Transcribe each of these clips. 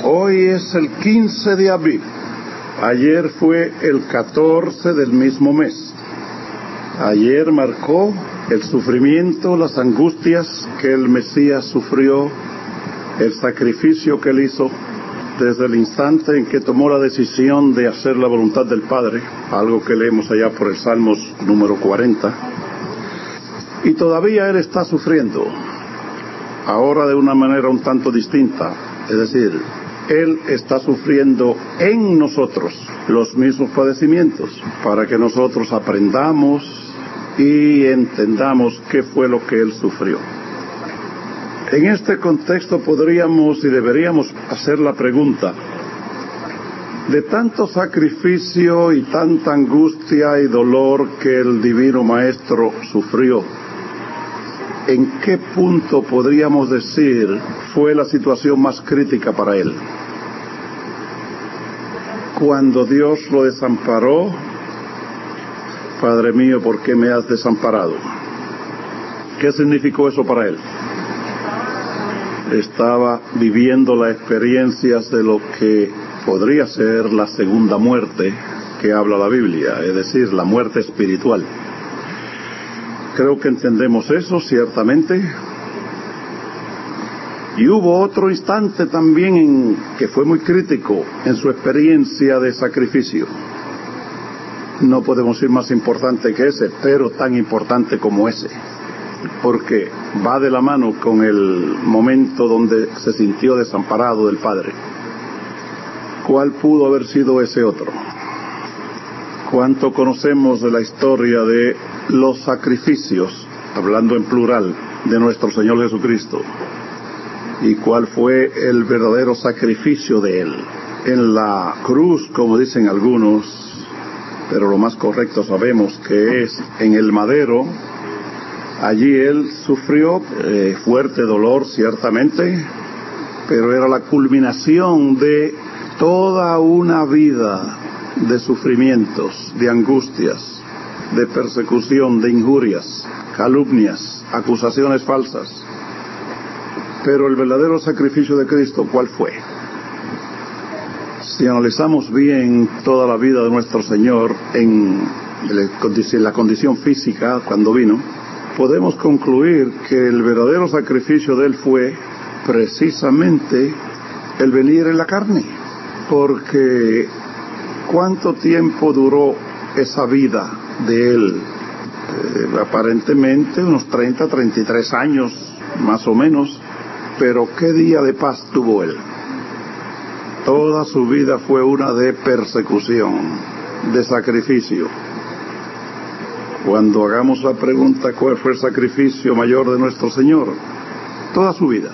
Hoy es el 15 de abril. Ayer fue el 14 del mismo mes. Ayer marcó el sufrimiento, las angustias que el Mesías sufrió, el sacrificio que él hizo desde el instante en que tomó la decisión de hacer la voluntad del Padre, algo que leemos allá por el Salmos número 40. Y todavía él está sufriendo, ahora de una manera un tanto distinta, es decir, él está sufriendo en nosotros los mismos padecimientos, para que nosotros aprendamos y entendamos qué fue lo que él sufrió. En este contexto podríamos y deberíamos hacer la pregunta: de tanto sacrificio y tanta angustia y dolor que el Divino Maestro sufrió, ¿en qué punto podríamos decir fue la situación más crítica para él? Cuando Dios lo desamparó: Padre mío, ¿por qué me has desamparado? ¿Qué significó eso para él? Estaba viviendo las experiencias de lo que podría ser la segunda muerte que habla la Biblia, es decir, la muerte espiritual. Creo que entendemos eso, ciertamente. Y hubo otro instante también que fue muy crítico en su experiencia de sacrificio. No podemos ir más importante que ese, pero tan importante como ese, porque va de la mano con el momento donde se sintió desamparado del Padre. ¿Cuál pudo haber sido ese otro? ¿Cuánto conocemos de la historia de los sacrificios, hablando en plural, de nuestro Señor Jesucristo? ¿Y cuál fue el verdadero sacrificio de Él? En la cruz, como dicen algunos, pero lo más correcto sabemos que es en el madero. Allí Él sufrió fuerte dolor, ciertamente, pero era la culminación de toda una vida de sufrimientos, de angustias, de persecución, de injurias, calumnias, acusaciones falsas. Pero el verdadero sacrificio de Cristo, ¿cuál fue? Si analizamos bien toda la vida de nuestro Señor en la condición física cuando vino, podemos concluir que el verdadero sacrificio de Él fue precisamente el venir en la carne. Porque ¿cuánto tiempo duró esa vida de Él? Aparentemente unos 33 años, más o menos. Pero ¿qué día de paz tuvo Él? Toda su vida fue una de persecución, de sacrificio. Cuando hagamos la pregunta ¿cuál fue el sacrificio mayor de nuestro Señor? Toda su vida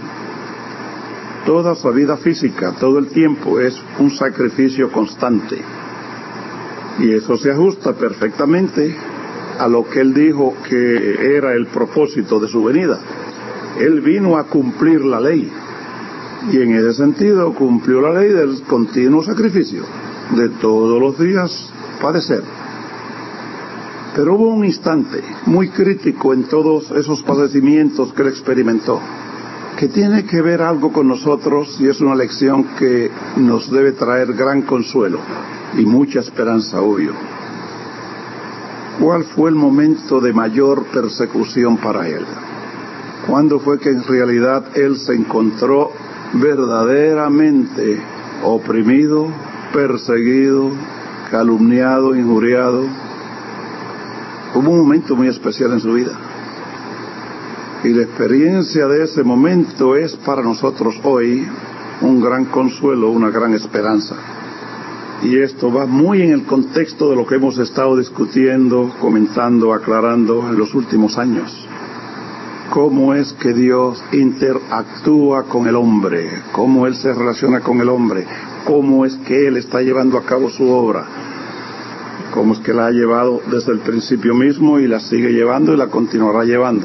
física, todo el tiempo es un sacrificio constante. Y eso se ajusta perfectamente a lo que Él dijo que era el propósito de su venida. Él vino a cumplir la ley, y en ese sentido cumplió la ley del continuo sacrificio, de todos los días padecer. Pero hubo un instante muy crítico en todos esos padecimientos que Él experimentó, que tiene que ver algo con nosotros, y es una lección que nos debe traer gran consuelo y mucha esperanza, obvio. ¿Cuál fue el momento de mayor persecución para Él? ¿Cuándo fue que en realidad Él se encontró verdaderamente oprimido, perseguido, calumniado, injuriado? Hubo un momento muy especial en su vida. Y la experiencia de ese momento es para nosotros hoy un gran consuelo, una gran esperanza. Y esto va muy en el contexto de lo que hemos estado discutiendo, comentando, aclarando en los últimos años. Cómo es que Dios interactúa con el hombre, cómo Él se relaciona con el hombre, cómo es que Él está llevando a cabo su obra, cómo es que la ha llevado desde el principio mismo y la sigue llevando y la continuará llevando.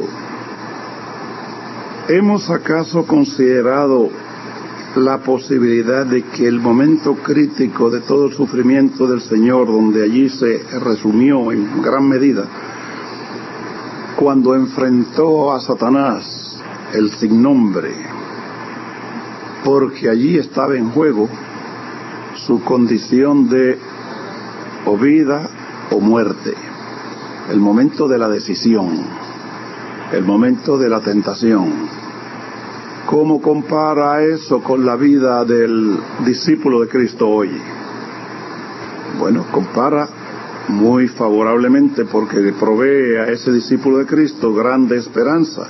¿Hemos acaso considerado la posibilidad de que el momento crítico de todo el sufrimiento del Señor, donde allí se resumió en gran medida, cuando enfrentó a Satanás, el sin nombre, porque allí estaba en juego su condición de o vida o muerte, el momento de la decisión, el momento de la tentación. ¿Cómo compara eso con la vida del discípulo de Cristo hoy? Bueno, compara muy favorablemente, porque le provee a ese discípulo de Cristo grande esperanza.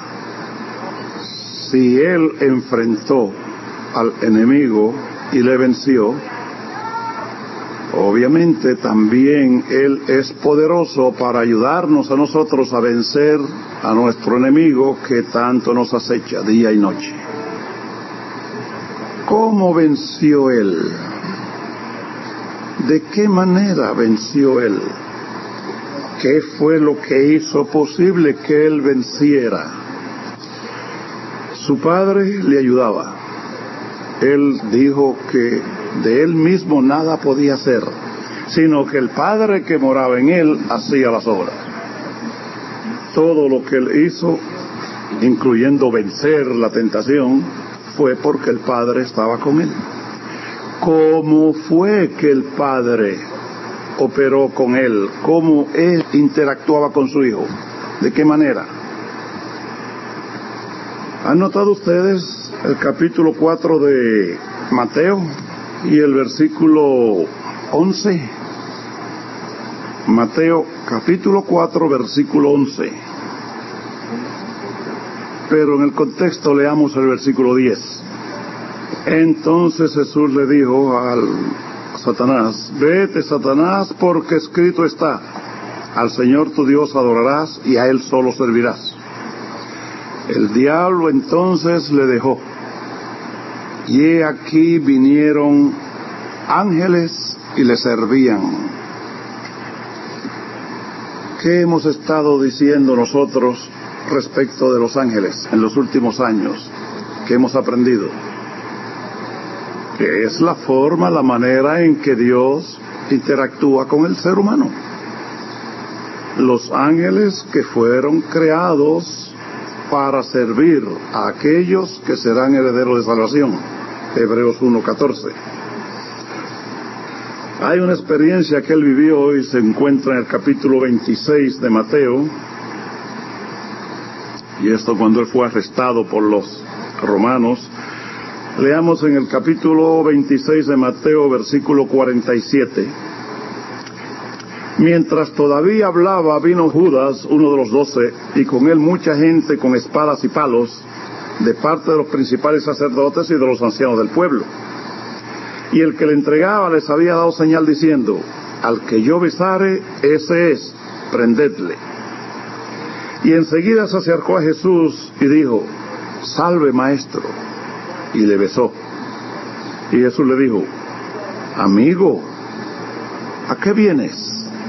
Si él enfrentó al enemigo y le venció, obviamente también él es poderoso para ayudarnos a nosotros a vencer a nuestro enemigo que tanto nos acecha día y noche. ¿Cómo venció él? ¿De qué manera venció él? ¿Qué fue lo que hizo posible que él venciera? Su padre le ayudaba. Él dijo que de él mismo nada podía hacer, sino que el Padre que moraba en él hacía las obras. Todo lo que él hizo, incluyendo vencer la tentación, fue porque el Padre estaba con él. ¿Cómo fue que el Padre operó con él? ¿Cómo él interactuaba con su Hijo? ¿De qué manera? ¿Han notado ustedes el capítulo 4 de Mateo y el versículo 11? Mateo capítulo 4, versículo 11. Pero en el contexto leamos el versículo 10. Entonces Jesús le dijo al Satanás: vete, Satanás, porque escrito está: al Señor tu Dios adorarás y a Él solo servirás. El diablo entonces le dejó, y he aquí vinieron ángeles y le servían. ¿Qué hemos estado diciendo nosotros respecto de los ángeles en los últimos años? ¿Qué hemos aprendido? Que es la forma, la manera en que Dios interactúa con el ser humano. Los ángeles que fueron creados para servir a aquellos que serán herederos de salvación. Hebreos 1:14. Hay una experiencia que él vivió y se encuentra en el capítulo 26 de Mateo, y esto cuando él fue arrestado por los romanos. Leamos en el capítulo 26 de Mateo, versículo 47. Mientras todavía hablaba, vino Judas, uno de los 12, y con él mucha gente con espadas y palos, de parte de los principales sacerdotes y de los ancianos del pueblo. Y el que le entregaba les había dado señal diciendo: al que yo besare, ese es, prendedle. Y enseguida se acercó a Jesús y dijo: salve, maestro. Y le besó. Y Jesús le dijo: amigo, ¿a qué vienes?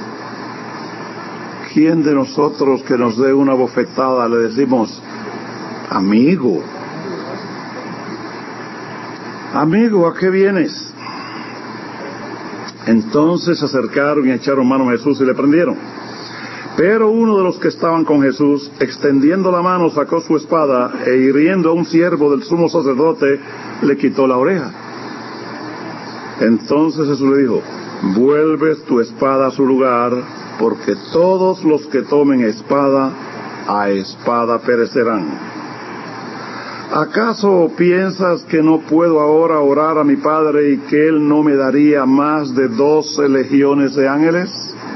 ¿Quién de nosotros que nos dé una bofetada le decimos: amigo? Amigo, ¿a qué vienes? Entonces se acercaron y echaron mano a Jesús y le prendieron. Pero uno de los que estaban con Jesús, extendiendo la mano, sacó su espada e hiriendo a un siervo del sumo sacerdote, le quitó la oreja. Entonces Jesús le dijo: vuelves tu espada a su lugar, porque todos los que tomen espada, a espada perecerán. ¿Acaso piensas que no puedo ahora orar a mi Padre y que Él no me daría más de 12 legiones de ángeles?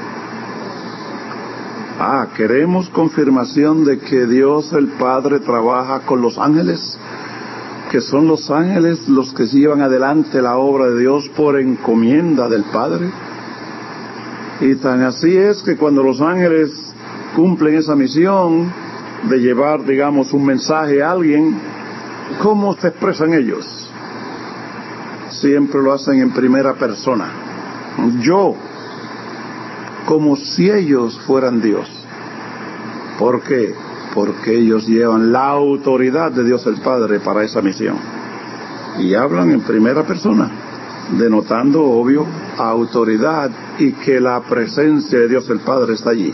¿Queremos confirmación de que Dios el Padre trabaja con los ángeles? Que son los ángeles los que llevan adelante la obra de Dios por encomienda del Padre. Y tan así es que cuando los ángeles cumplen esa misión de llevar, digamos, un mensaje a alguien, ¿cómo se expresan ellos? Siempre lo hacen en primera persona. Yo, como si ellos fueran Dios. ¿Por qué? Porque ellos llevan la autoridad de Dios el Padre para esa misión. Y hablan en primera persona, denotando, obvio, autoridad y que la presencia de Dios el Padre está allí.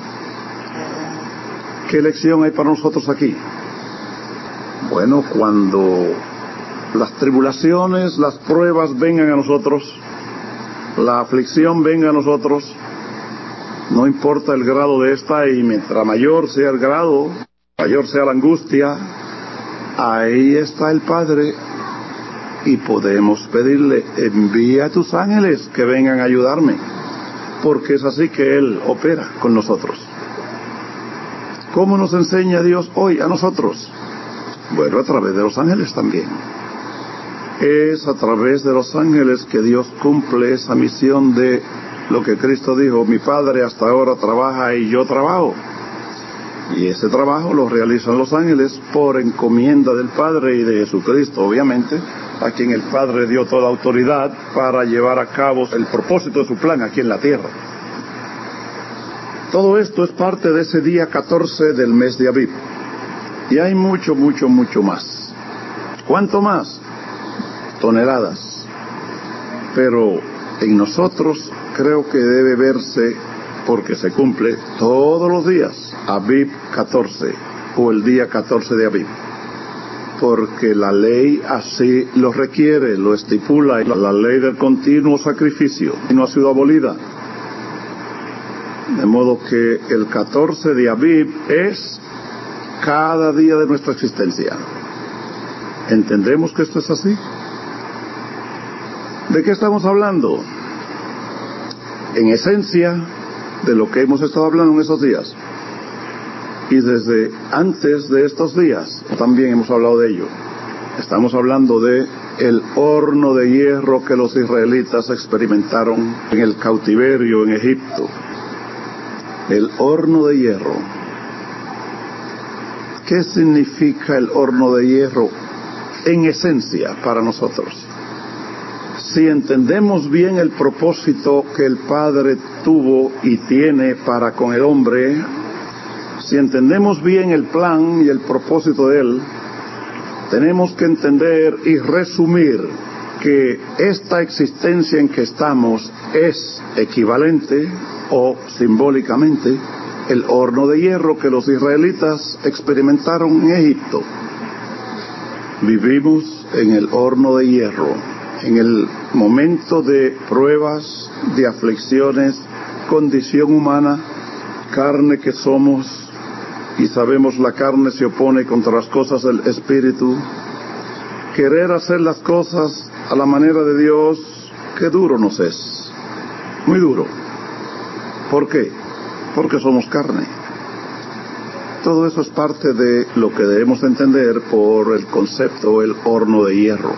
¿Qué lección hay para nosotros aquí? Bueno, cuando las tribulaciones, las pruebas vengan a nosotros, la aflicción venga a nosotros, no importa el grado de esta, y mientras mayor sea el grado, mayor sea la angustia, ahí está el Padre, y podemos pedirle: envía a tus ángeles que vengan a ayudarme, porque es así que Él opera con nosotros. ¿Cómo nos enseña Dios hoy a nosotros? Bueno, a través de los ángeles también. Es a través de los ángeles que Dios cumple esa misión de lo que Cristo dijo: mi Padre hasta ahora trabaja y yo trabajo. Y ese trabajo lo realizan los ángeles por encomienda del Padre y de Jesucristo, obviamente, a quien el Padre dio toda autoridad para llevar a cabo el propósito de su plan aquí en la tierra. Todo esto es parte de ese día 14 del mes de Abib. Y hay mucho más. ¿Cuánto más? Toneladas. Pero en nosotros creo que debe verse, porque se cumple todos los días, Abib 14, o el día 14 de Abib. Porque la ley así lo requiere, lo estipula, la ley del continuo sacrificio, y no ha sido abolida. De modo que el 14 de Abib es cada día de nuestra existencia. ¿Entendemos que esto es así? ¿De qué estamos hablando? En esencia, de lo que hemos estado hablando en esos días. Y desde antes de estos días también hemos hablado de ello. Estamos hablando de el horno de hierro que los israelitas experimentaron en el cautiverio en Egipto. El horno de hierro. ¿Qué significa el horno de hierro en esencia para nosotros? Si entendemos bien el propósito que el Padre tuvo y tiene para con el hombre, si entendemos bien el plan y el propósito de Él, tenemos que entender y resumir que esta existencia en que estamos es equivalente o simbólicamente el horno de hierro que los israelitas experimentaron en Egipto. Vivimos en el horno de hierro, en el momento de pruebas, de aflicciones, condición humana, carne que somos, y sabemos la carne se opone contra las cosas del Espíritu. Querer hacer las cosas a la manera de Dios, qué duro nos es, muy duro. ¿Por qué? Porque somos carne. Todo eso es parte de lo que debemos entender por el concepto el horno de hierro.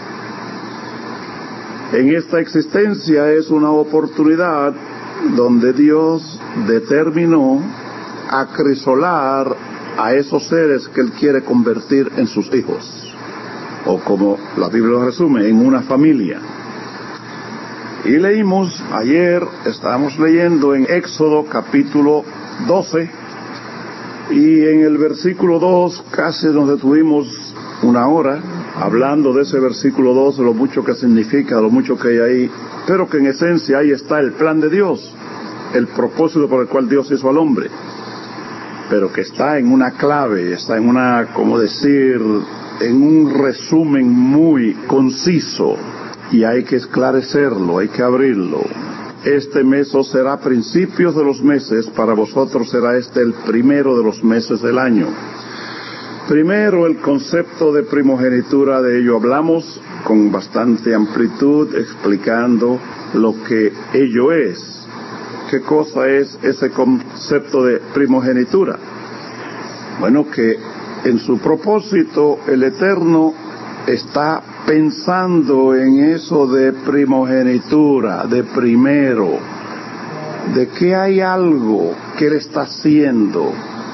En esta existencia es una oportunidad donde Dios determinó acrisolar a esos seres que Él quiere convertir en sus hijos, o como la Biblia lo resume, en una familia. Y leímos ayer, estábamos leyendo en Éxodo capítulo 12, y en el versículo 2 casi nos detuvimos una hora hablando de ese versículo 2, de lo mucho que significa, de lo mucho que hay ahí, pero que en esencia ahí está el plan de Dios, el propósito por el cual Dios hizo al hombre, pero que está en una clave, está en una, como decir, en un resumen muy conciso, y hay que esclarecerlo, hay que abrirlo. Este mes os será principios de los meses, para vosotros será este el primero de los meses del año. Primero, el concepto de primogenitura, de ello hablamos con bastante amplitud, explicando lo que ello es. ¿Qué cosa es ese concepto de primogenitura? Bueno, que en su propósito el Eterno está pensando en eso de primogenitura, de primero, de que hay algo que Él está haciendo.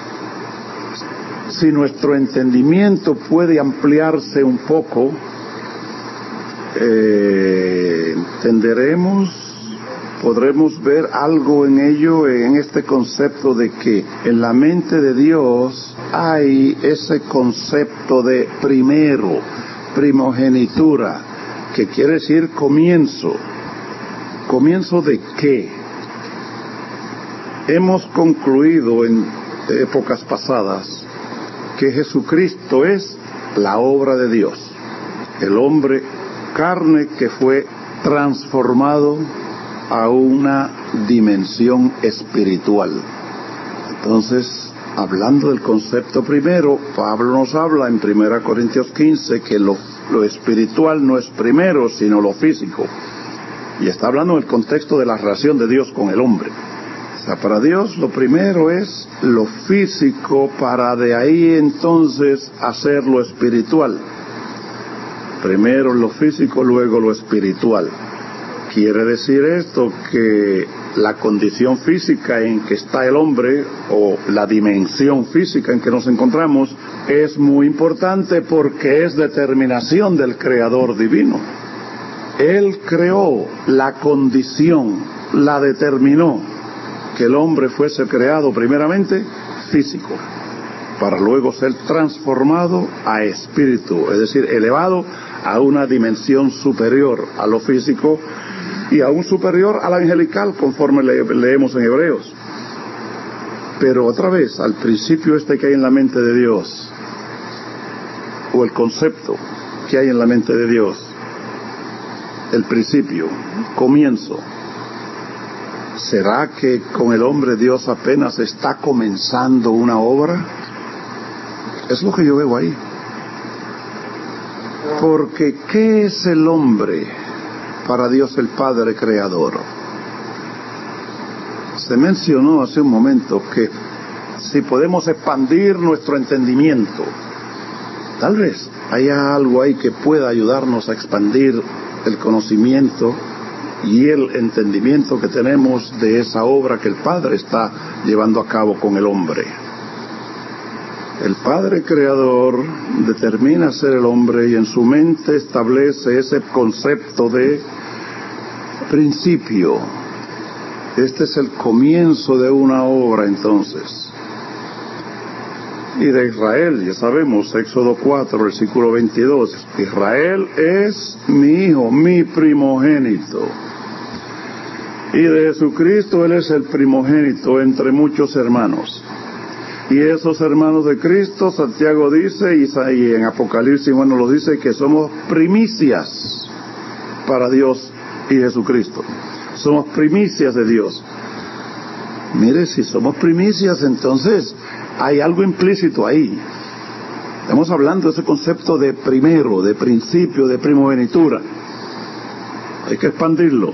Si nuestro entendimiento puede ampliarse un poco, podremos ver algo en ello, en este concepto de que en la mente de Dios hay ese concepto de primero, primogenitura, que quiere decir comienzo. ¿Comienzo de qué? Hemos concluido en épocas pasadas que Jesucristo es la obra de Dios. El hombre carne que fue transformado a una dimensión espiritual. Entonces, hablando del concepto primero, Pablo nos habla en 1 Corintios 15 que lo espiritual no es primero, sino lo físico. Y está hablando del contexto de la relación de Dios con el hombre. O sea, para Dios lo primero es lo físico, para de ahí entonces hacer lo espiritual. Primero lo físico, luego lo espiritual. Quiere decir esto que la condición física en que está el hombre, o la dimensión física en que nos encontramos, es muy importante porque es determinación del Creador divino. Él creó la condición, la determinó, que el hombre fuese creado primeramente físico, para luego ser transformado a espíritu, es decir, elevado a una dimensión superior a lo físico y aún superior a la angelical, conforme leemos en Hebreos. Pero otra vez, al principio que hay en la mente de Dios, o el concepto que hay en la mente de Dios, el principio, comienzo, ¿será que con el hombre Dios apenas está comenzando una obra? Es lo que yo veo ahí. Porque ¿qué es el hombre para Dios el Padre Creador? Se mencionó hace un momento que si podemos expandir nuestro entendimiento, tal vez haya algo ahí que pueda ayudarnos a expandir el conocimiento y el entendimiento que tenemos de esa obra que el Padre está llevando a cabo con el hombre. El Padre Creador determina ser el hombre y en su mente establece ese concepto de principio. Este es el comienzo de una obra entonces. Y de Israel, ya sabemos, Éxodo 4, versículo 22, Israel es mi hijo, mi primogénito. Y de Jesucristo Él es el primogénito entre muchos hermanos. Y esos hermanos de Cristo, Santiago dice, y en Apocalipsis, bueno, lo dice, que somos primicias para Dios y Jesucristo. Somos primicias de Dios. Mire, si somos primicias, entonces hay algo implícito ahí. Estamos hablando de ese concepto de primero, de principio, de primogenitura. Hay que expandirlo,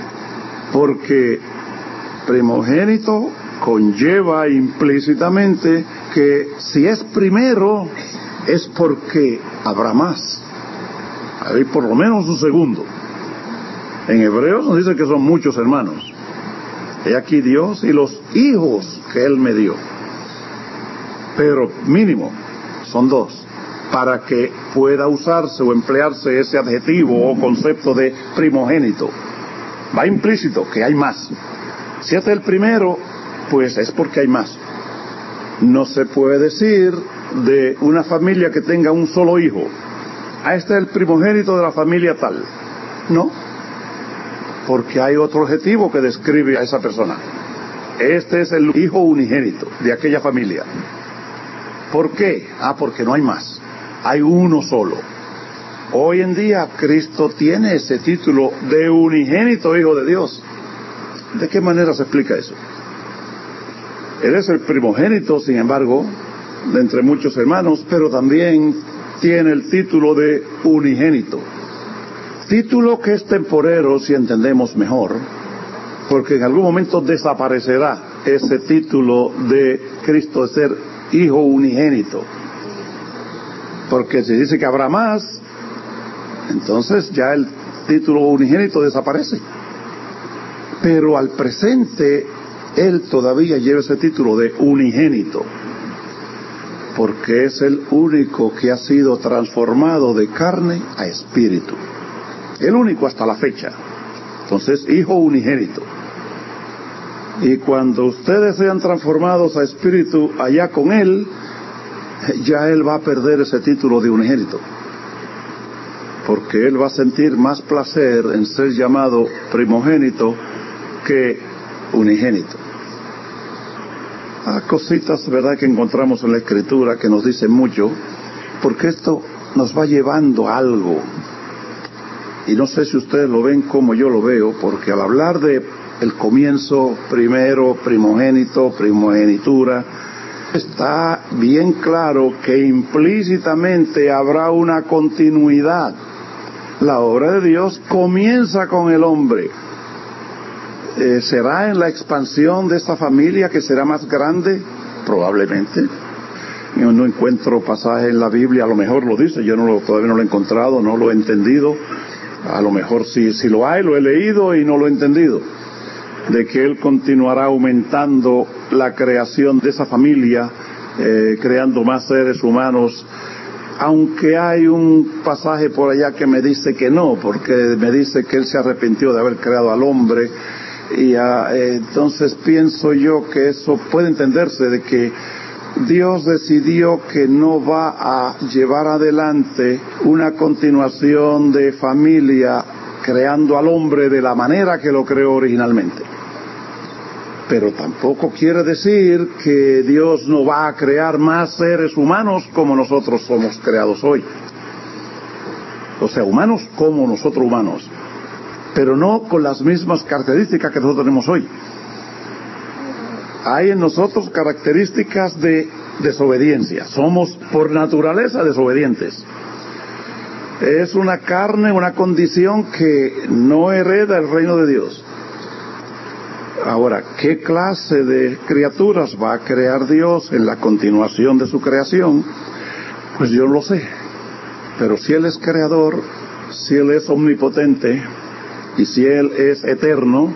porque primogénito conlleva implícitamente que si es primero es porque habrá más. Hay por lo menos un segundo. En Hebreos nos dice que son muchos hermanos. He aquí Dios y los hijos que Él me dio. Pero mínimo son dos, para que pueda usarse o emplearse ese adjetivo o concepto de primogénito. Va implícito que hay más. Si este es el primero, pues es porque hay más. No se puede decir de una familia que tenga un solo hijo, este es el primogénito de la familia tal. No, porque hay otro adjetivo que describe a esa persona. Este es el hijo unigénito de aquella familia. ¿Por qué? Porque no hay más. Hay uno solo. Hoy en día Cristo tiene ese título de unigénito Hijo de Dios. ¿De qué manera se explica eso? Él es el primogénito, sin embargo, de entre muchos hermanos, pero también tiene el título de unigénito. Título que es temporero, si entendemos mejor, porque en algún momento desaparecerá ese título de Cristo de ser Hijo unigénito. Porque si dice que habrá más, entonces ya el título unigénito desaparece. Pero al presente, Él todavía lleva ese título de unigénito, porque es el único que ha sido transformado de carne a espíritu. El único hasta la fecha. Entonces, Hijo unigénito. Y cuando ustedes sean transformados a espíritu allá con Él, ya Él va a perder ese título de unigénito, porque Él va a sentir más placer en ser llamado primogénito que unigénito. Cositas, ¿verdad?, que encontramos en la Escritura que nos dicen mucho, porque esto nos va llevando a algo y no sé si ustedes lo ven como yo lo veo, porque al hablar de el comienzo primero, primogénito, primogenitura, está bien claro que implícitamente habrá una continuidad. La obra de Dios comienza con el hombre. ¿Será en la expansión de esta familia que será más grande? Probablemente. Yo no encuentro pasaje en la Biblia, a lo mejor lo dice, yo todavía no lo he encontrado, no lo he entendido. A lo mejor si lo hay, lo he leído y no lo he entendido. De que Él continuará aumentando la creación de esa familia, creando más seres humanos, aunque hay un pasaje por allá que me dice que no, porque me dice que Él se arrepintió de haber creado al hombre, y entonces pienso yo que eso puede entenderse, de que Dios decidió que no va a llevar adelante una continuación de familia creando al hombre de la manera que lo creó originalmente. Pero tampoco quiere decir que Dios no va a crear más seres humanos como nosotros somos creados hoy. O sea, humanos como nosotros humanos, pero no con las mismas características que nosotros tenemos hoy. Hay en nosotros características de desobediencia. Somos por naturaleza desobedientes. Es una carne, una condición que no hereda el reino de Dios. Ahora, ¿qué clase de criaturas va a crear Dios en la continuación de su creación? Pues yo no lo sé. Pero si Él es creador, si Él es omnipotente y si Él es eterno,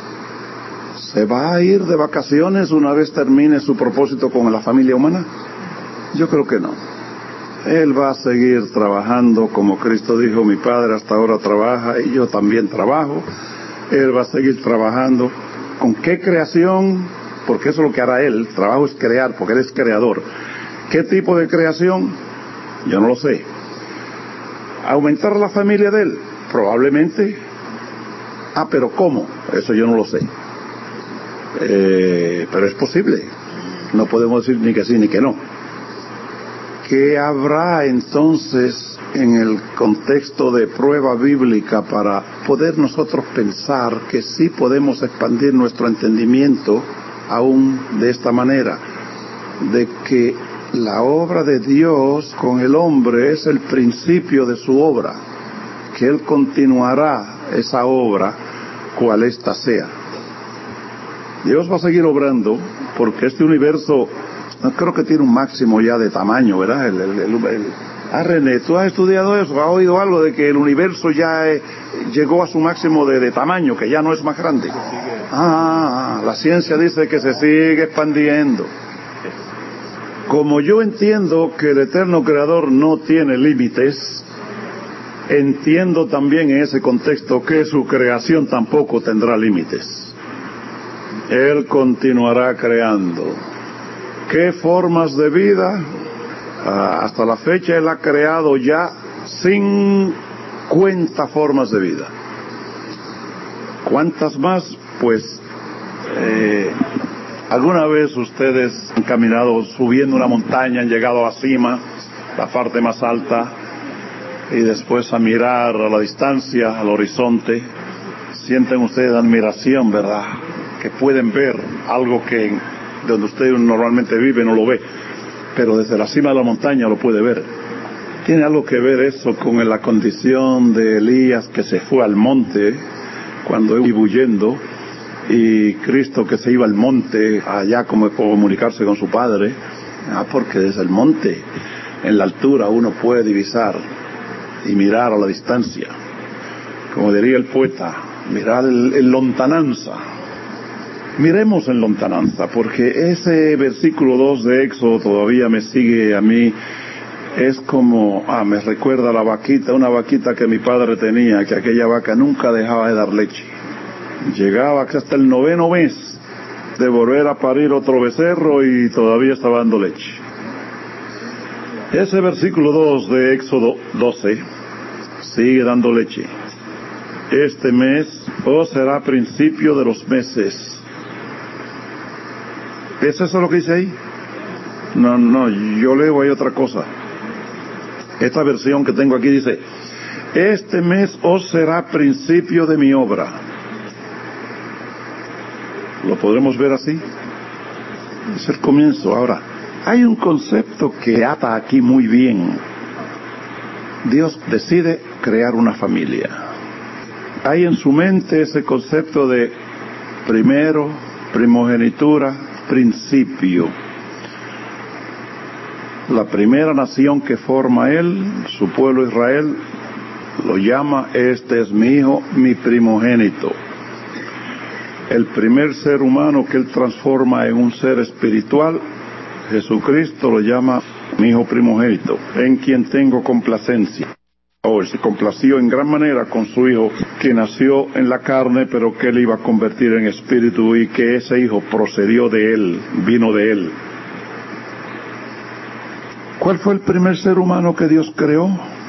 ¿se va a ir de vacaciones una vez termine su propósito con la familia humana? Yo creo que no. Él va a seguir trabajando, como Cristo dijo, mi Padre hasta ahora trabaja y yo también trabajo. Él va a seguir trabajando. ¿Con qué creación? Porque eso es lo que hará Él. El trabajo es crear, porque Él es creador. ¿Qué tipo de creación? Yo no lo sé. ¿Aumentar la familia de Él? Probablemente. Pero ¿cómo? Eso yo no lo sé. Pero es posible. No podemos decir ni que sí ni que no. ¿Qué habrá entonces en el contexto de prueba bíblica para poder nosotros pensar que sí podemos expandir nuestro entendimiento aún de esta manera? De que la obra de Dios con el hombre es el principio de su obra, que Él continuará esa obra cual ésta sea. Dios va a seguir obrando porque este universo no creo que tiene un máximo ya de tamaño, ¿verdad? René, ¿tú has estudiado eso? ¿Has oído algo de que el universo ya llegó a su máximo de tamaño, que ya no es más grande? La ciencia dice que se sigue expandiendo. Como yo entiendo que el eterno creador no tiene límites, entiendo también en ese contexto que su creación tampoco tendrá límites. Él continuará creando. ¿Qué formas de vida? Hasta la fecha Él ha creado ya 50 formas de vida. ¿Cuántas más? Pues alguna vez ustedes han caminado subiendo una montaña, han llegado a la cima, la parte más alta, y después a mirar a la distancia, al horizonte, sienten ustedes admiración, ¿verdad? Que pueden ver algo que donde usted normalmente vive no lo ve, pero desde la cima de la montaña lo puede ver. ¿Tiene algo que ver eso con la condición de Elías que se fue al monte cuando iba huyendo, y Cristo que se iba al monte allá como comunicarse con su Padre? Porque desde el monte, en la altura, uno puede divisar y mirar a la distancia. Como diría el poeta, mirar en lontananza. Miremos en lontananza, porque ese versículo 2 de Éxodo todavía me sigue a mí. Es como, me recuerda a la vaquita, una vaquita que mi padre tenía, que aquella vaca nunca dejaba de dar leche. Llegaba hasta el 9º mes de volver a parir otro becerro y todavía estaba dando leche. Ese versículo 2 de Éxodo 12 sigue dando leche. Este mes será principio de los meses. ¿Es eso lo que dice ahí? No, yo leo ahí otra cosa. Esta versión que tengo aquí dice, Este mes os será principio de mi obra. ¿Lo podremos ver así? Es el comienzo. Ahora, hay un concepto que ata aquí muy bien. Dios decide crear una familia. Hay en su mente ese concepto de primero, primogenitura, principio. La primera nación que forma él, su pueblo Israel, lo llama: este es mi hijo, mi primogénito. El primer ser humano que él transforma en un ser espiritual, Jesucristo, lo llama mi hijo primogénito, en quien tengo complacencia. Hoy se complació en gran manera con su hijo, que nació en la carne, pero que él iba a convertir en espíritu, y que ese hijo procedió de él, vino de él. ¿Cuál fue el primer ser humano que Dios creó?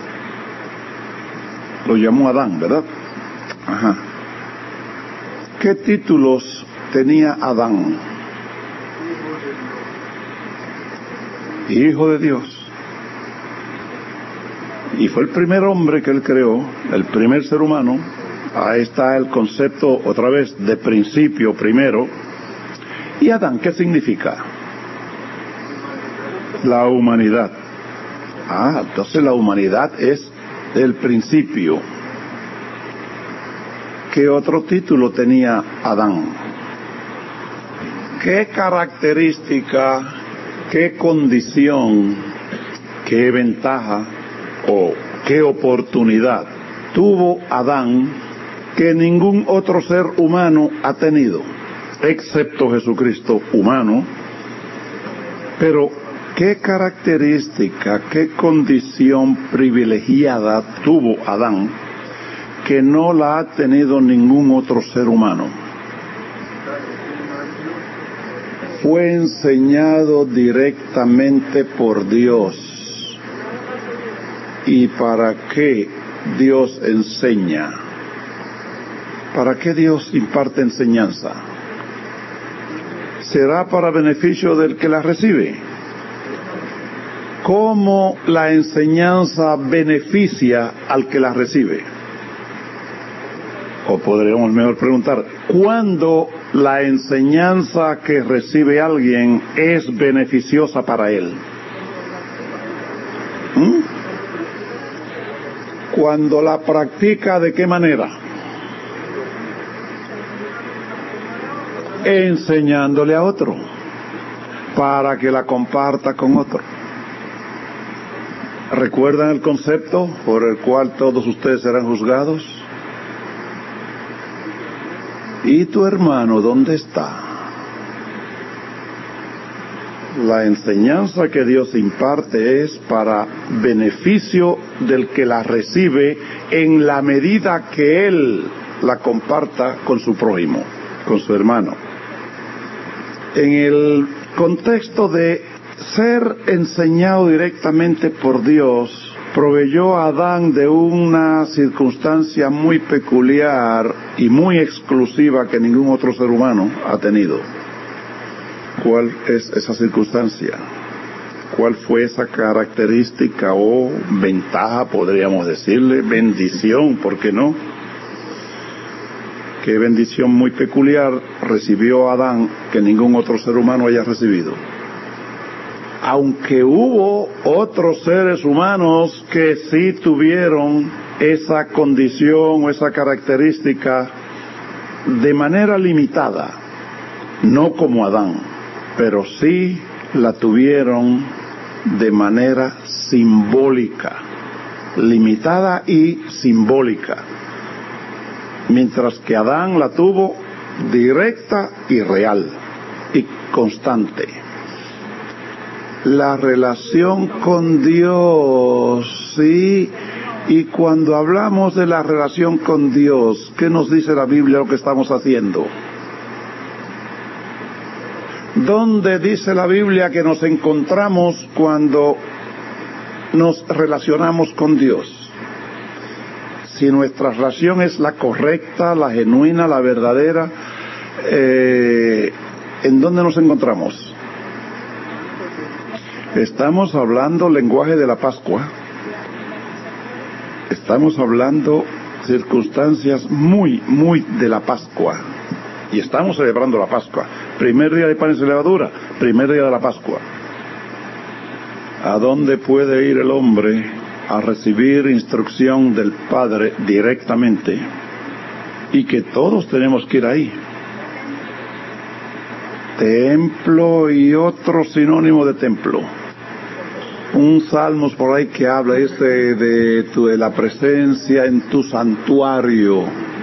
Lo llamó Adán, ¿verdad? Ajá. ¿Qué títulos tenía Adán? Hijo de Dios. Y fue el primer hombre que él creó, el primer ser humano. Ahí está el concepto, otra vez, de principio, primero. ¿Y Adán qué significa? La humanidad. Entonces la humanidad es el principio. ¿Qué otro título tenía Adán? ¿Qué característica, qué condición, qué ventaja o qué oportunidad tuvo Adán que ningún otro ser humano ha tenido, excepto Jesucristo humano? Pero ¿qué característica, qué condición privilegiada tuvo Adán que no la ha tenido ningún otro ser humano? Fue enseñado directamente por Dios. ¿Y para qué Dios enseña? ¿Para qué Dios imparte enseñanza? ¿Será para beneficio del que la recibe? ¿Cómo la enseñanza beneficia al que la recibe? O podríamos mejor preguntar, ¿cuándo la enseñanza que recibe alguien es beneficiosa para él? Cuando la practica, ¿de qué manera? Enseñándole a otro, para que la comparta con otro. ¿Recuerdan el concepto por el cual todos ustedes serán juzgados? ¿Y tu hermano dónde está? La enseñanza que Dios imparte es para beneficio del que la recibe, en la medida que él la comparta con su prójimo, con su hermano. En el contexto de ser enseñado directamente por Dios, proveyó a Adán de una circunstancia muy peculiar y muy exclusiva que ningún otro ser humano ha tenido. ¿Cuál es esa circunstancia? ¿Cuál fue esa característica o ventaja, podríamos decirle, bendición, por qué no? ¿Qué bendición muy peculiar recibió Adán que ningún otro ser humano haya recibido? Aunque hubo otros seres humanos que sí tuvieron esa condición o esa característica de manera limitada, no como Adán, pero sí la tuvieron de manera simbólica, limitada y simbólica, mientras que Adán la tuvo directa y real y constante. La relación con Dios, sí. Y cuando hablamos de la relación con Dios, ¿qué nos dice la Biblia lo que estamos haciendo? ¿Dónde dice la Biblia que nos encontramos cuando nos relacionamos con Dios? Si nuestra relación es la correcta, la genuina, la verdadera, ¿en dónde nos encontramos? Estamos hablando lenguaje de la Pascua. Estamos hablando circunstancias muy de la Pascua. Y estamos celebrando la Pascua. Primer día de panes y levadura, primer día de la Pascua. ¿A dónde puede ir el hombre a recibir instrucción del Padre directamente? Y que todos tenemos que ir ahí. Templo y otro sinónimo de templo. Un salmos por ahí que habla de la presencia en tu santuario.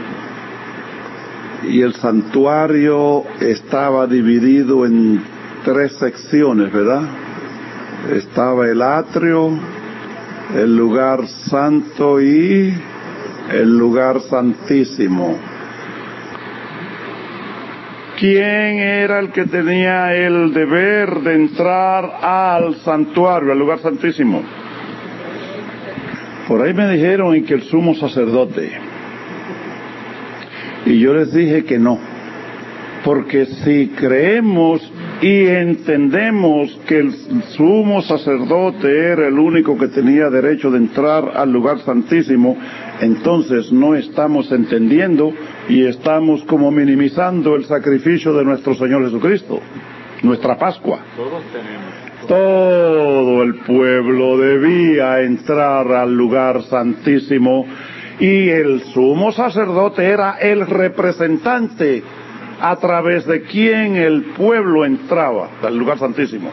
Y el santuario estaba dividido en 3 secciones, ¿verdad? Estaba el atrio, el lugar santo y el lugar santísimo. ¿Quién era el que tenía el deber de entrar al santuario, al lugar santísimo? Por ahí me dijeron que el sumo sacerdote. Y yo les dije que no. Porque si creemos y entendemos que el sumo sacerdote era el único que tenía derecho de entrar al lugar santísimo, entonces no estamos entendiendo y estamos como minimizando el sacrificio de nuestro Señor Jesucristo, nuestra Pascua. Todo el pueblo debía entrar al lugar santísimo y el sumo sacerdote era el representante a través de quien el pueblo entraba al lugar santísimo.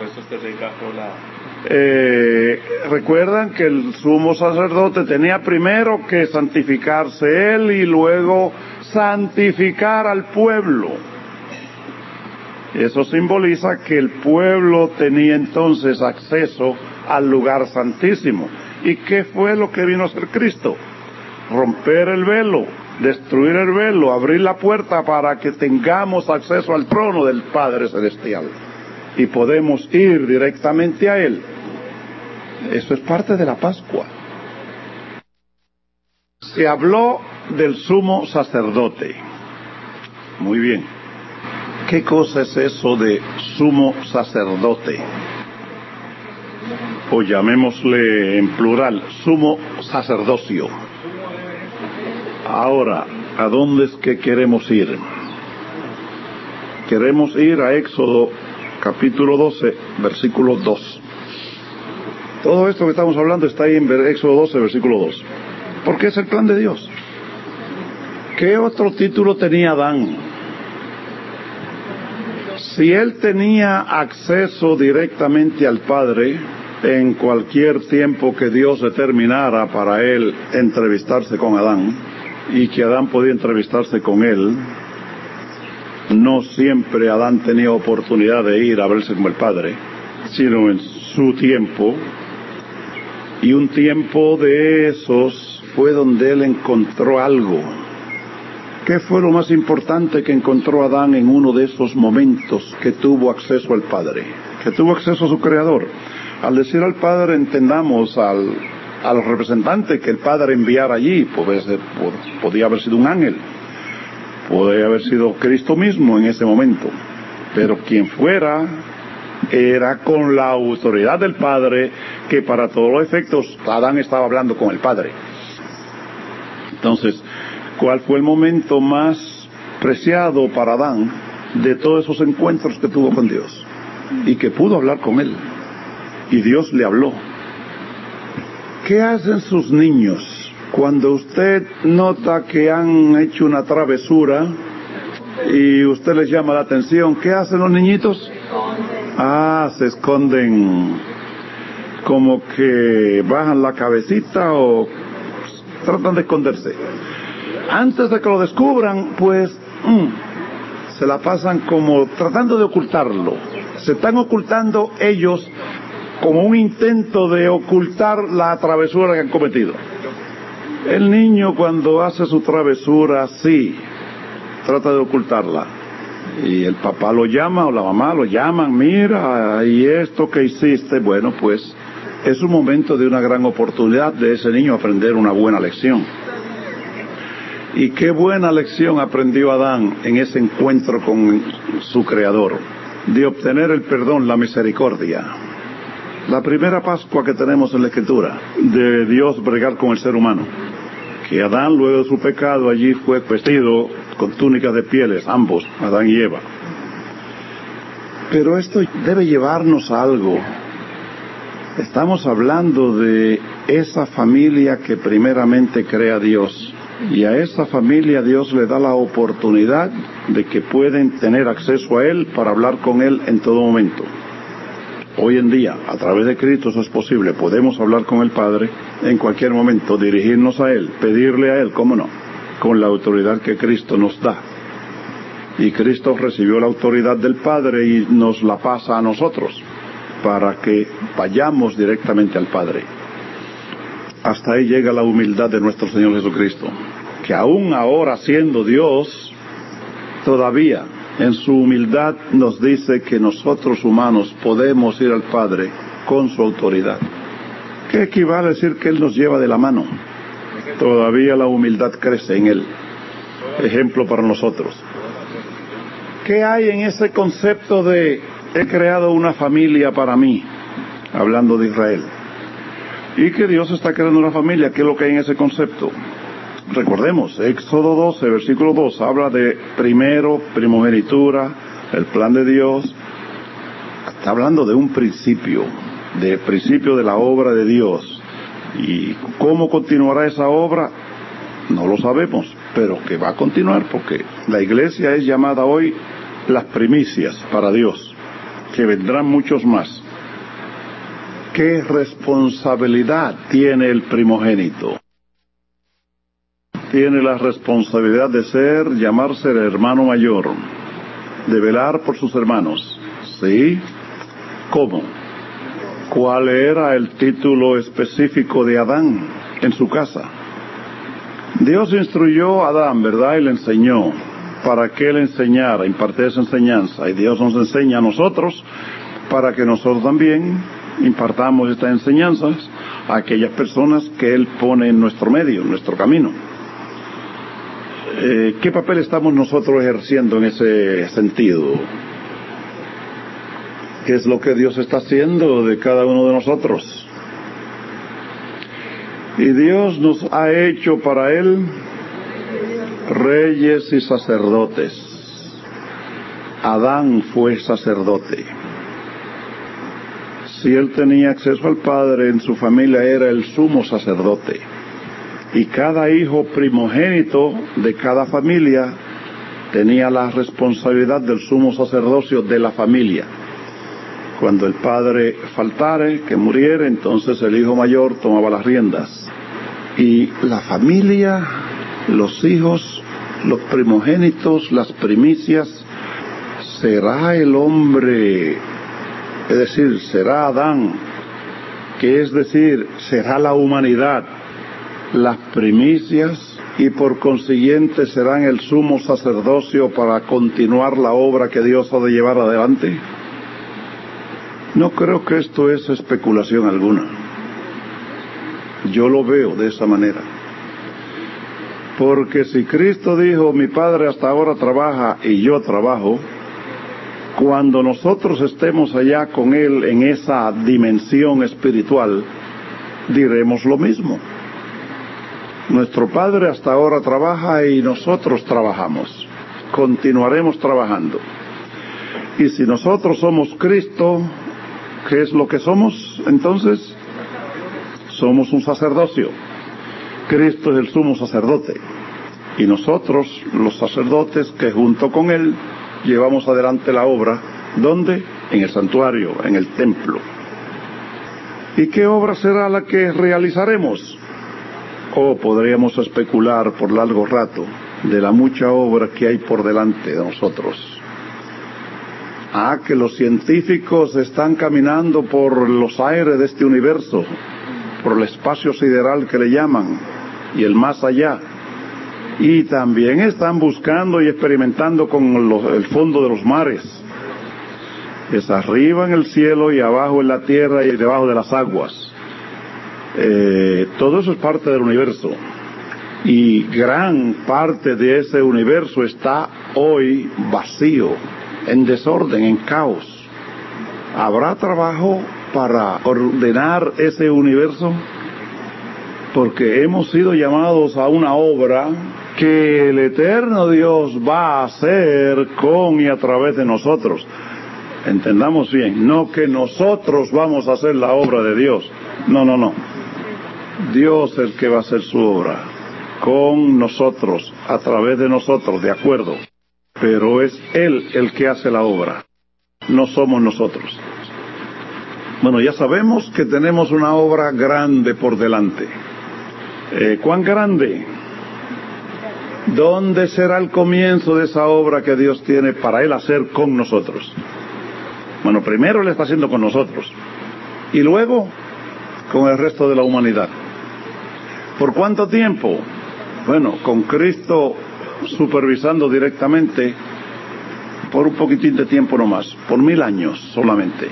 Recuerdan que el sumo sacerdote tenía primero que santificarse él y luego santificar al pueblo. Eso simboliza que el pueblo tenía entonces acceso al lugar santísimo. ¿Y qué fue lo que vino a hacer Cristo? Romper el velo, destruir el velo, abrir la puerta para que tengamos acceso al trono del Padre Celestial y podemos ir directamente a Él. Eso es parte de la Pascua. Se habló del sumo sacerdote. Muy bien. ¿Qué cosa es eso de sumo sacerdote? O llamémosle en plural, sumo sacerdocio. Ahora, ¿a dónde es que queremos ir? Queremos ir a Éxodo capítulo 12, versículo 2. Todo esto que estamos hablando está ahí en Éxodo 12, versículo 2. Porque es el plan de Dios. ¿Qué otro título tenía Adán? Si él tenía acceso directamente al Padre en cualquier tiempo que Dios determinara para él entrevistarse con Adán, y que Adán podía entrevistarse con él, no siempre Adán tenía oportunidad de ir a verse con el Padre, sino en su tiempo, y un tiempo de esos fue donde él encontró algo. ¿Qué fue lo más importante que encontró Adán en uno de esos momentos que tuvo acceso al Padre, que tuvo acceso a su Creador? Al decir al Padre, entendamos al representante que el Padre enviara allí. Podía haber sido un ángel, podía haber sido Cristo mismo en ese momento, pero quien fuera era con la autoridad del Padre, que para todos los efectos Adán estaba hablando con el Padre. Entonces, ¿cuál fue el momento más preciado para Adán de todos esos encuentros que tuvo con Dios? Y que pudo hablar con él, y Dios le habló. ¿Qué hacen sus niños cuando usted nota que han hecho una travesura y usted les llama la atención? ¿Qué hacen los niñitos? Se esconden, como que bajan la cabecita o tratan de esconderse. Antes de que lo descubran, pues se la pasan como tratando de ocultarlo. Se están ocultando ellos como un intento de ocultar la travesura que han cometido. El niño, cuando hace su travesura, sí, trata de ocultarla. Y el papá lo llama o la mamá lo llaman: mira, y esto que hiciste. Bueno, pues es un momento de una gran oportunidad de ese niño aprender una buena lección. Y qué buena lección aprendió Adán en ese encuentro con su Creador, de obtener el perdón, la misericordia. La primera Pascua que tenemos en la Escritura, de Dios bregar con el ser humano. Que Adán, luego de su pecado, allí fue vestido con túnicas de pieles, ambos, Adán y Eva. Pero esto debe llevarnos a algo. Estamos hablando de esa familia que primeramente crea a Dios. Y a esa familia Dios le da la oportunidad de que pueden tener acceso a Él para hablar con Él en todo momento. Hoy en día, a través de Cristo eso es posible. Podemos hablar con el Padre en cualquier momento, dirigirnos a Él, pedirle a Él, ¿cómo no? Con la autoridad que Cristo nos da. Y Cristo recibió la autoridad del Padre y nos la pasa a nosotros, para que vayamos directamente al Padre. Hasta ahí llega la humildad de nuestro Señor Jesucristo, que aún ahora siendo Dios, todavía en su humildad nos dice que nosotros humanos podemos ir al Padre con su autoridad. ¿Qué equivale a decir que Él nos lleva de la mano? Todavía la humildad crece en Él. Ejemplo para nosotros. ¿Qué hay en ese concepto de he creado una familia para mí? Hablando de Israel. Y que Dios está creando una familia. ¿Qué es lo que hay en ese concepto? Recordemos, Éxodo 12, versículo 2, habla de primogenitura, el plan de Dios. Está hablando de un principio, del principio de la obra de Dios. ¿Y cómo continuará esa obra? No lo sabemos, pero que va a continuar, porque la iglesia es llamada hoy las primicias para Dios, que vendrán muchos más. ¿Qué responsabilidad tiene el primogénito? Tiene la responsabilidad de llamarse el hermano mayor, de velar por sus hermanos. ¿Sí? ¿Cómo? ¿Cuál era el título específico de Adán en su casa? Dios instruyó a Adán, ¿verdad? Y le enseñó para que él enseñara, impartiera esa enseñanza. Y Dios nos enseña a nosotros para que nosotros también impartamos estas enseñanzas a aquellas personas que Él pone en nuestro medio, en nuestro camino. ¿Qué papel estamos nosotros ejerciendo en ese sentido? ¿Qué es lo que Dios está haciendo de cada uno de nosotros? Y Dios nos ha hecho para Él reyes y sacerdotes. Adán fue sacerdote. Si él tenía acceso al Padre, en su familia era el sumo sacerdote. Y cada hijo primogénito de cada familia tenía la responsabilidad del sumo sacerdocio de la familia. Cuando el padre faltare, que muriera, entonces el hijo mayor tomaba las riendas. Y la familia, los hijos, los primogénitos, las primicias, será el hombre, es decir, será Adán, que es decir, será la humanidad, las primicias, y por consiguiente serán el sumo sacerdocio para continuar la obra que Dios ha de llevar adelante. No creo que esto es especulación alguna. Yo lo veo de esa manera. Porque si Cristo dijo, mi Padre hasta ahora trabaja y yo trabajo, cuando nosotros estemos allá con Él en esa dimensión espiritual, diremos lo mismo. Nuestro Padre hasta ahora trabaja y nosotros trabajamos. Continuaremos trabajando. Y si nosotros somos Cristo, ¿qué es lo que somos entonces? Somos un sacerdocio. Cristo es el sumo sacerdote. Y nosotros, los sacerdotes, que junto con Él llevamos adelante la obra. ¿Dónde? En el santuario, en el templo. ¿Y qué obra será la que realizaremos? Podríamos especular por largo rato de la mucha obra que hay por delante de nosotros. Que los científicos están caminando por los aires de este universo, por el espacio sideral que le llaman, y el más allá. Y también están buscando y experimentando con el fondo de los mares. Es arriba en el cielo y abajo en la tierra y debajo de las aguas. Todo eso es parte del universo. Y gran parte de ese universo está hoy vacío, en desorden, en caos. ¿Habrá trabajo para ordenar ese universo? Porque hemos sido llamados a una obra que el eterno Dios va a hacer con y a través de nosotros. Entendamos bien, no que nosotros vamos a hacer la obra de Dios. No. Dios es el que va a hacer su obra con nosotros, a través de nosotros, de acuerdo. Pero es Él el que hace la obra, no somos nosotros. Bueno, ya sabemos que tenemos una obra grande por delante. ¿Cuán grande? ¿Dónde será el comienzo de esa obra que Dios tiene para Él hacer con nosotros? Bueno, primero Él está haciendo con nosotros y luego con el resto de la humanidad. ¿Por cuánto tiempo? Bueno, con Cristo supervisando directamente por un poquitín de tiempo nomás, por 1000 años solamente.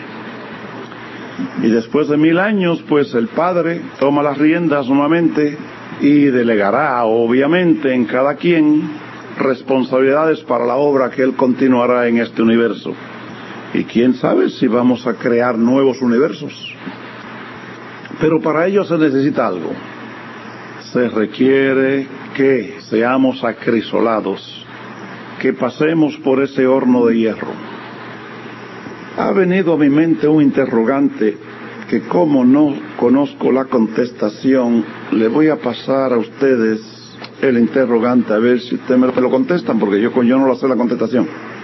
Y después de 1000 años, pues el Padre toma las riendas nuevamente y delegará, obviamente, en cada quien responsabilidades para la obra que Él continuará en este universo. Y quién sabe si vamos a crear nuevos universos. Pero para ello se necesita algo. Se requiere que seamos acrisolados, que pasemos por ese horno de hierro. Ha venido a mi mente un interrogante que, como no conozco la contestación, le voy a pasar a ustedes el interrogante a ver si ustedes me lo contestan, porque yo no lo sé la contestación.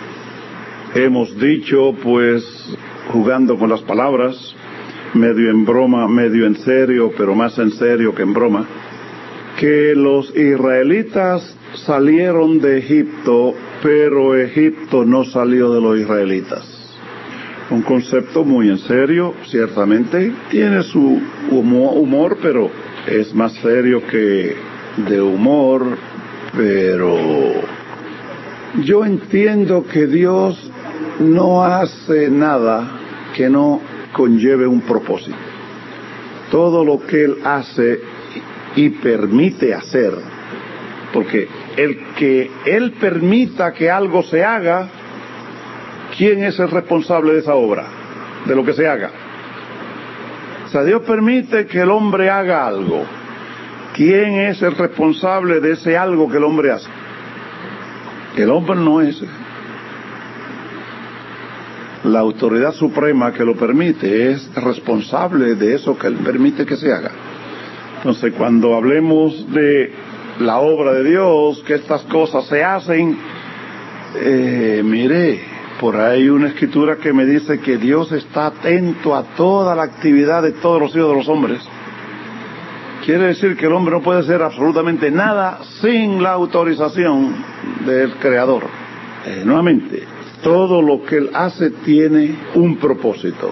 Hemos dicho, pues, jugando con las palabras, medio en broma, medio en serio, pero más en serio que en broma, que los israelitas salieron de Egipto, pero Egipto no salió de los israelitas. Un concepto muy en serio, ciertamente, tiene su humor, pero es más serio que de humor, pero yo entiendo que Dios no hace nada que no conlleve un propósito. Todo lo que Él hace y permite hacer, porque el que Él permita que algo se haga, ¿quién es el responsable de esa obra, de lo que se haga? O sea, Dios permite que el hombre haga algo. ¿Quién es el responsable de ese algo que el hombre hace? El hombre no es. La autoridad suprema que lo permite es responsable de eso que Él permite que se haga. Entonces, cuando hablemos de la obra de Dios, que estas cosas se hacen, mire, por ahí hay una escritura que me dice que Dios está atento a toda la actividad de todos los hijos de los hombres. Quiere decir que el hombre no puede hacer absolutamente nada sin la autorización del Creador. Nuevamente, todo lo que Él hace tiene un propósito.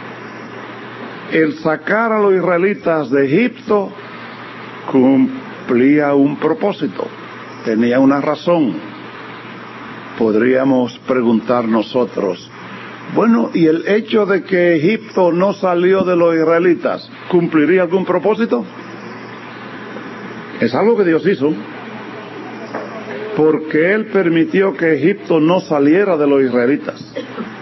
El sacar a los israelitas de Egipto cumplía un propósito, tenía una razón. Podríamos preguntar nosotros, bueno, ¿y el hecho de que Egipto no salió de los israelitas cumpliría algún propósito? Es algo que Dios hizo, porque Él permitió que Egipto no saliera de los israelitas.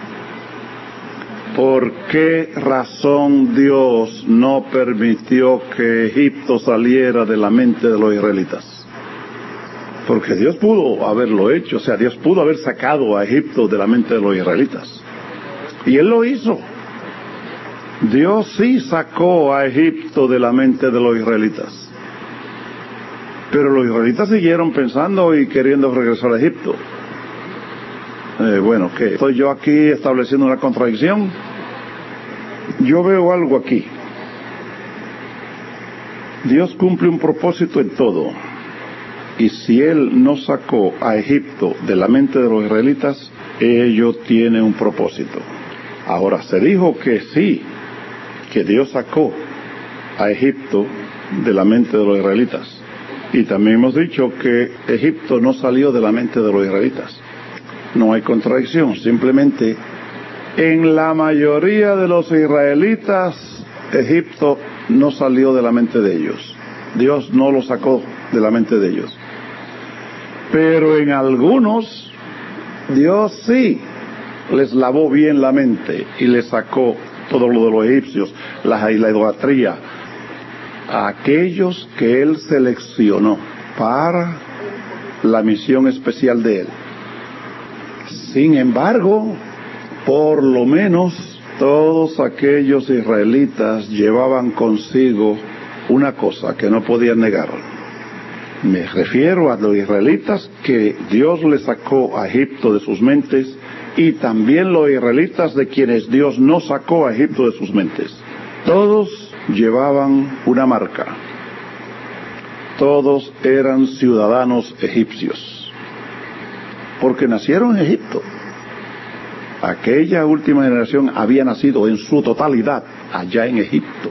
¿Por qué razón Dios no permitió que Egipto saliera de la mente de los israelitas? Porque Dios pudo haberlo hecho, o sea, Dios pudo haber sacado a Egipto de la mente de los israelitas. Y Él lo hizo. Dios sí sacó a Egipto de la mente de los israelitas. Pero los israelitas siguieron pensando y queriendo regresar a Egipto. Bueno, ¿qué? ¿Estoy yo aquí estableciendo una contradicción? Yo veo algo aquí. Dios cumple un propósito en todo. Y si Él no sacó a Egipto de la mente de los israelitas, ello tiene un propósito. Ahora, se dijo que sí, que Dios sacó a Egipto de la mente de los israelitas. Y también hemos dicho que Egipto no salió de la mente de los israelitas. No hay contradicción, simplemente en la mayoría de los israelitas, Egipto no salió de la mente de ellos. Dios no lo sacó de la mente de ellos. Pero en algunos, Dios sí les lavó bien la mente y les sacó todo lo de los egipcios, la idolatría, a aquellos que Él seleccionó para la misión especial de Él. Sin embargo, por lo menos todos aquellos israelitas llevaban consigo una cosa que no podían negar. Me refiero a los israelitas que Dios les sacó a Egipto de sus mentes, y también los israelitas de quienes Dios no sacó a Egipto de sus mentes. Todos llevaban una marca. Todos eran ciudadanos egipcios, porque nacieron en Egipto. Aquella última generación había nacido en su totalidad allá en Egipto.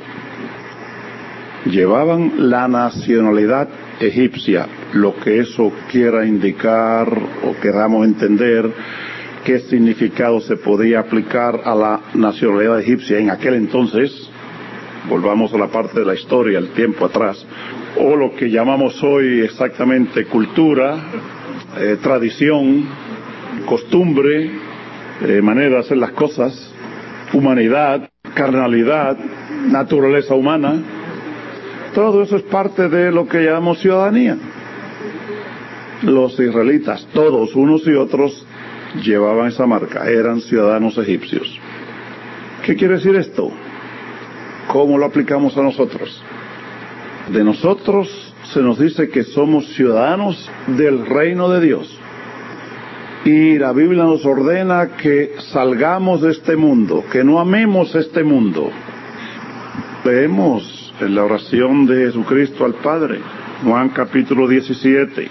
Llevaban la nacionalidad egipcia, lo que eso quiera indicar o queramos entender qué significado se podía aplicar a la nacionalidad egipcia en aquel entonces. Volvamos a la parte de la historia, el tiempo atrás, o lo que llamamos hoy exactamente cultura, tradición, costumbre, manera de hacer las cosas, humanidad, carnalidad, naturaleza humana. Todo eso es parte de lo que llamamos ciudadanía. Los israelitas, todos, unos y otros, llevaban esa marca, eran ciudadanos egipcios. ¿Qué quiere decir esto? ¿Cómo lo aplicamos a nosotros? De nosotros se nos dice que somos ciudadanos del reino de Dios. Y la Biblia nos ordena que salgamos de este mundo, que no amemos este mundo. Leemos en la oración de Jesucristo al Padre, Juan capítulo 17.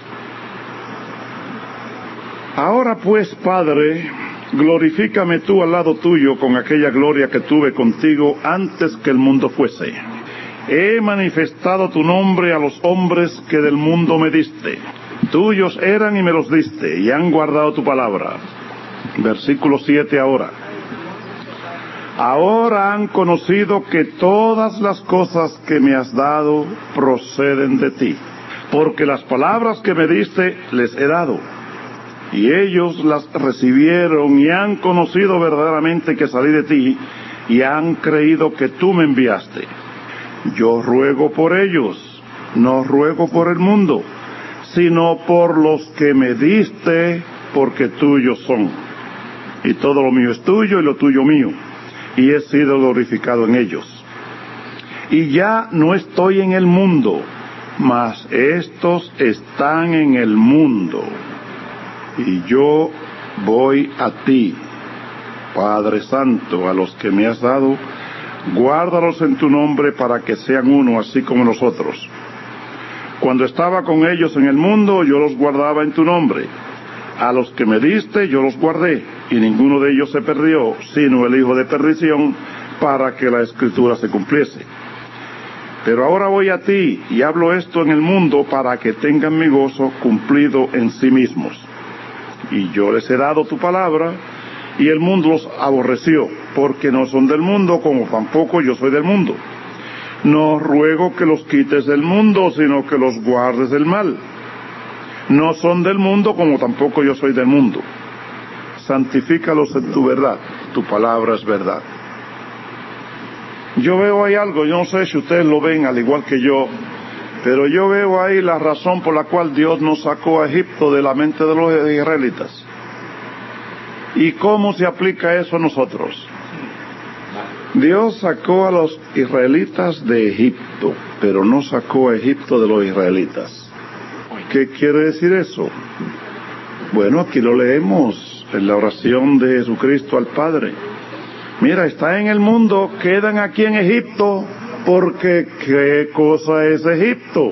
Ahora pues, Padre, glorifícame tú al lado tuyo con aquella gloria que tuve contigo antes que el mundo fuese. He manifestado tu nombre a los hombres que del mundo me diste. Tuyos eran y me los diste, y han guardado tu palabra. Versículo 7 ahora. Ahora han conocido que todas las cosas que me has dado proceden de ti, porque las palabras que me diste les he dado, y ellos las recibieron y han conocido verdaderamente que salí de ti, y han creído que tú me enviaste. Yo ruego por ellos, no ruego por el mundo, sino por los que me diste, porque tuyos son. Y todo lo mío es tuyo y lo tuyo mío, y he sido glorificado en ellos. Y ya no estoy en el mundo, mas estos están en el mundo, y yo voy a ti. Padre Santo, a los que me has dado, guárdalos en tu nombre para que sean uno, así como nosotros. Cuando estaba con ellos en el mundo, yo los guardaba en tu nombre. A los que me diste, yo los guardé, y ninguno de ellos se perdió, sino el hijo de perdición, para que la Escritura se cumpliese. Pero ahora voy a ti, y hablo esto en el mundo, para que tengan mi gozo cumplido en sí mismos. Y yo les he dado tu palabra, y el mundo los aborreció, porque no son del mundo, como tampoco yo soy del mundo. No ruego que los quites del mundo, sino que los guardes del mal. No son del mundo, como tampoco yo soy del mundo. Santifícalos en tu verdad, tu palabra es verdad. Yo veo ahí algo, yo no sé si ustedes lo ven al igual que yo, pero yo veo ahí la razón por la cual Dios nos sacó a Egipto de la mente de los israelitas. ¿Y cómo se aplica eso a nosotros? Dios sacó a los israelitas de Egipto, pero no sacó a Egipto de los israelitas. ¿Qué quiere decir eso? Bueno, aquí lo leemos en la oración de Jesucristo al Padre. Mira, está en el mundo, quedan aquí en Egipto, porque ¿qué cosa es Egipto?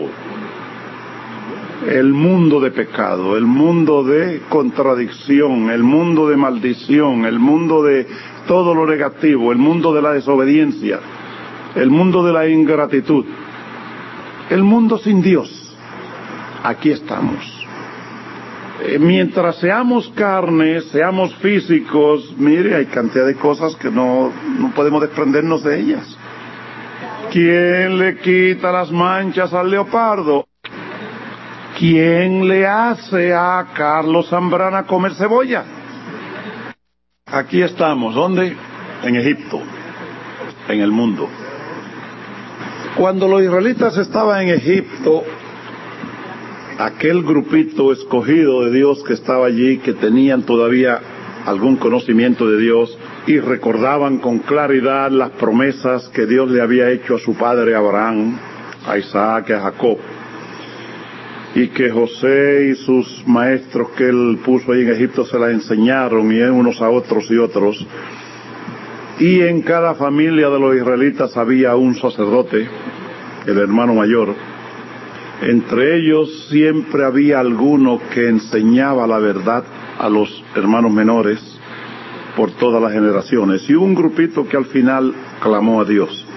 El mundo de pecado, el mundo de contradicción, el mundo de maldición, el mundo de todo lo negativo, el mundo de la desobediencia, el mundo de la ingratitud, el mundo sin Dios. Aquí estamos. Mientras seamos carne, seamos físicos, mire, hay cantidad de cosas que no podemos desprendernos de ellas. ¿Quién le quita las manchas al leopardo? ¿Quién le hace a Carlos Zambrana comer cebolla? Aquí estamos. ¿Dónde? En Egipto. en el mundo. Cuando los israelitas estaban en Egipto, aquel grupito escogido de Dios que estaba allí, que tenían todavía algún conocimiento de Dios y recordaban con claridad las promesas que Dios le había hecho a su padre Abraham, a Isaac y a Jacob, y que José y sus maestros que él puso ahí en Egipto se las enseñaron, y unos a otros y otros, y en cada familia de los israelitas había un sacerdote, el hermano mayor. Entre ellos siempre había alguno que enseñaba la verdad a los hermanos menores por todas las generaciones, y hubo un grupito que al final clamó a Dios.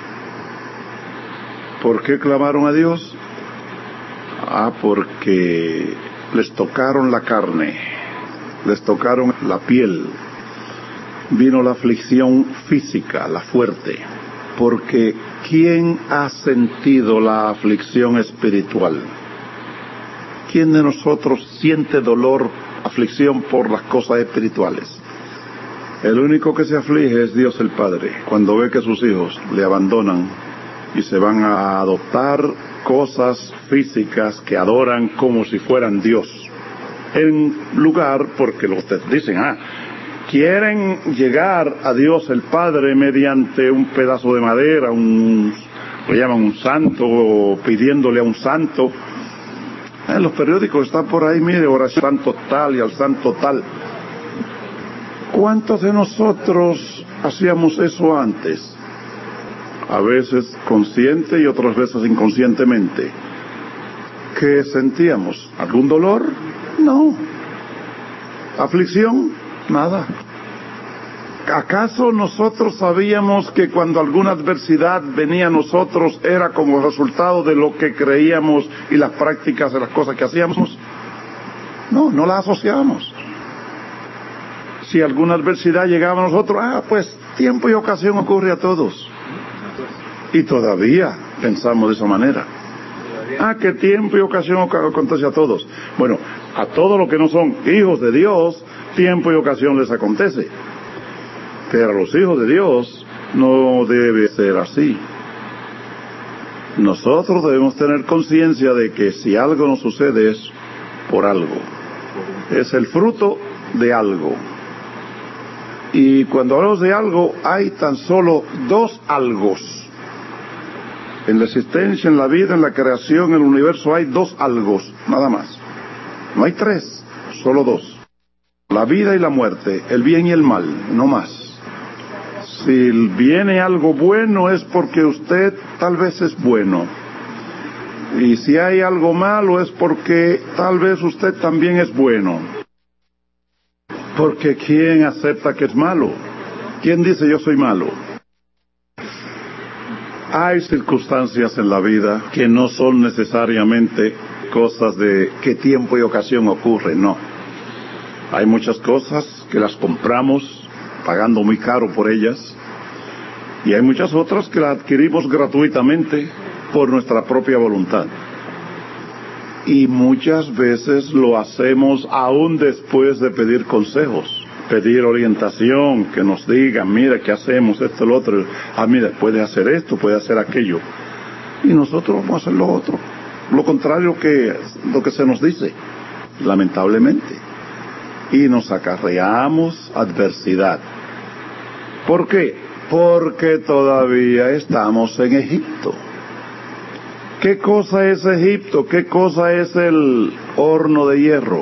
¿Por qué clamaron a Dios? Porque les tocaron la carne, les tocaron la piel, vino la aflicción física, la fuerte, porque ¿quién ha sentido la aflicción espiritual? ¿Quién de nosotros siente dolor, aflicción por las cosas espirituales? El único que se aflige es Dios el Padre, cuando ve que sus hijos le abandonan y se van a adoptar cosas físicas que adoran como si fueran Dios. En lugar, porque los dicen, quieren llegar a Dios el Padre mediante un pedazo de madera, lo llaman un santo, o pidiéndole a un santo. En los periódicos está por ahí, mire, oración al santo tal y al santo tal. ¿Cuántos de nosotros hacíamos eso antes? A veces consciente y otras veces inconscientemente. ¿Qué sentíamos? ¿Algún dolor? No. ¿Aflicción? Nada. ¿Acaso nosotros sabíamos que cuando alguna adversidad venía a nosotros era como resultado de lo que creíamos y las prácticas de las cosas que hacíamos? No, no las asociábamos. Si alguna adversidad llegaba a nosotros, pues tiempo y ocasión ocurre a todos. Y todavía pensamos de esa manera. Que tiempo y ocasión acontece a todos. Bueno, a todos los que no son hijos de Dios, tiempo y ocasión les acontece. Pero a los hijos de Dios no debe ser así. Nosotros debemos tener conciencia de que si algo nos sucede es por algo. Es el fruto de algo. Y cuando hablamos de algo, hay tan solo dos algos. En la existencia, en la vida, en la creación, en el universo hay dos algos, nada más. No hay tres, solo dos. La vida y la muerte, el bien y el mal, no más. Si viene algo bueno es porque usted tal vez es bueno. Y si hay algo malo es porque tal vez usted también es bueno. Porque ¿quién acepta que es malo? ¿Quién dice yo soy malo? Hay circunstancias en la vida que no son necesariamente cosas de qué tiempo y ocasión ocurren, no. Hay muchas cosas que las compramos pagando muy caro por ellas, y hay muchas otras que las adquirimos gratuitamente por nuestra propia voluntad. Y muchas veces lo hacemos aún después de pedir consejos, pedir orientación, que nos digan, mira, ¿qué hacemos? Esto, lo otro. Mira, puede hacer esto, puede hacer aquello. Y nosotros vamos a hacer lo otro. Lo contrario que lo que se nos dice, lamentablemente. Y nos acarreamos adversidad. ¿Por qué? Porque todavía estamos en Egipto. ¿Qué cosa es Egipto? ¿Qué cosa es el horno de hierro?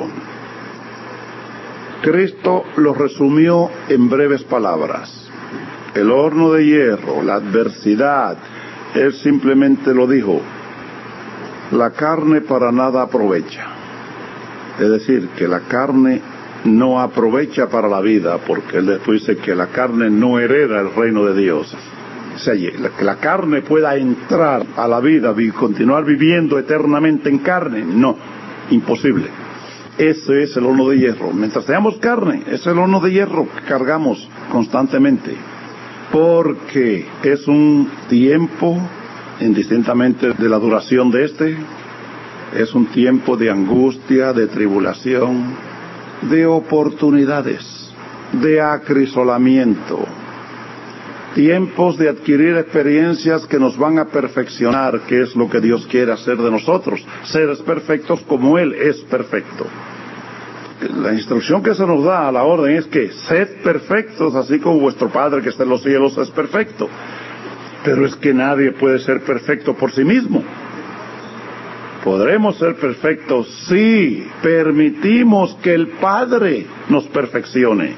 Cristo lo resumió en breves palabras. El horno de hierro, la adversidad, Él simplemente lo dijo. La carne para nada aprovecha. Es decir, que la carne no aprovecha para la vida, porque Él después dice que la carne no hereda el reino de Dios. O sea, que la carne pueda entrar a la vida y continuar viviendo eternamente en carne, no, imposible. Ese es el horno de hierro. Mientras seamos carne, es el horno de hierro que cargamos constantemente. Porque es un tiempo, indistintamente de la duración de es un tiempo de angustia, de tribulación, de oportunidades, de acrisolamiento, tiempos de adquirir experiencias que nos van a perfeccionar, que es lo que Dios quiere hacer de nosotros, seres perfectos como Él es perfecto. La instrucción que se nos da a la orden es que sed perfectos, así como vuestro Padre que está en los cielos es perfecto. Pero es que nadie puede ser perfecto por sí mismo. ¿Podremos ser perfectos si permitimos que el Padre nos perfeccione?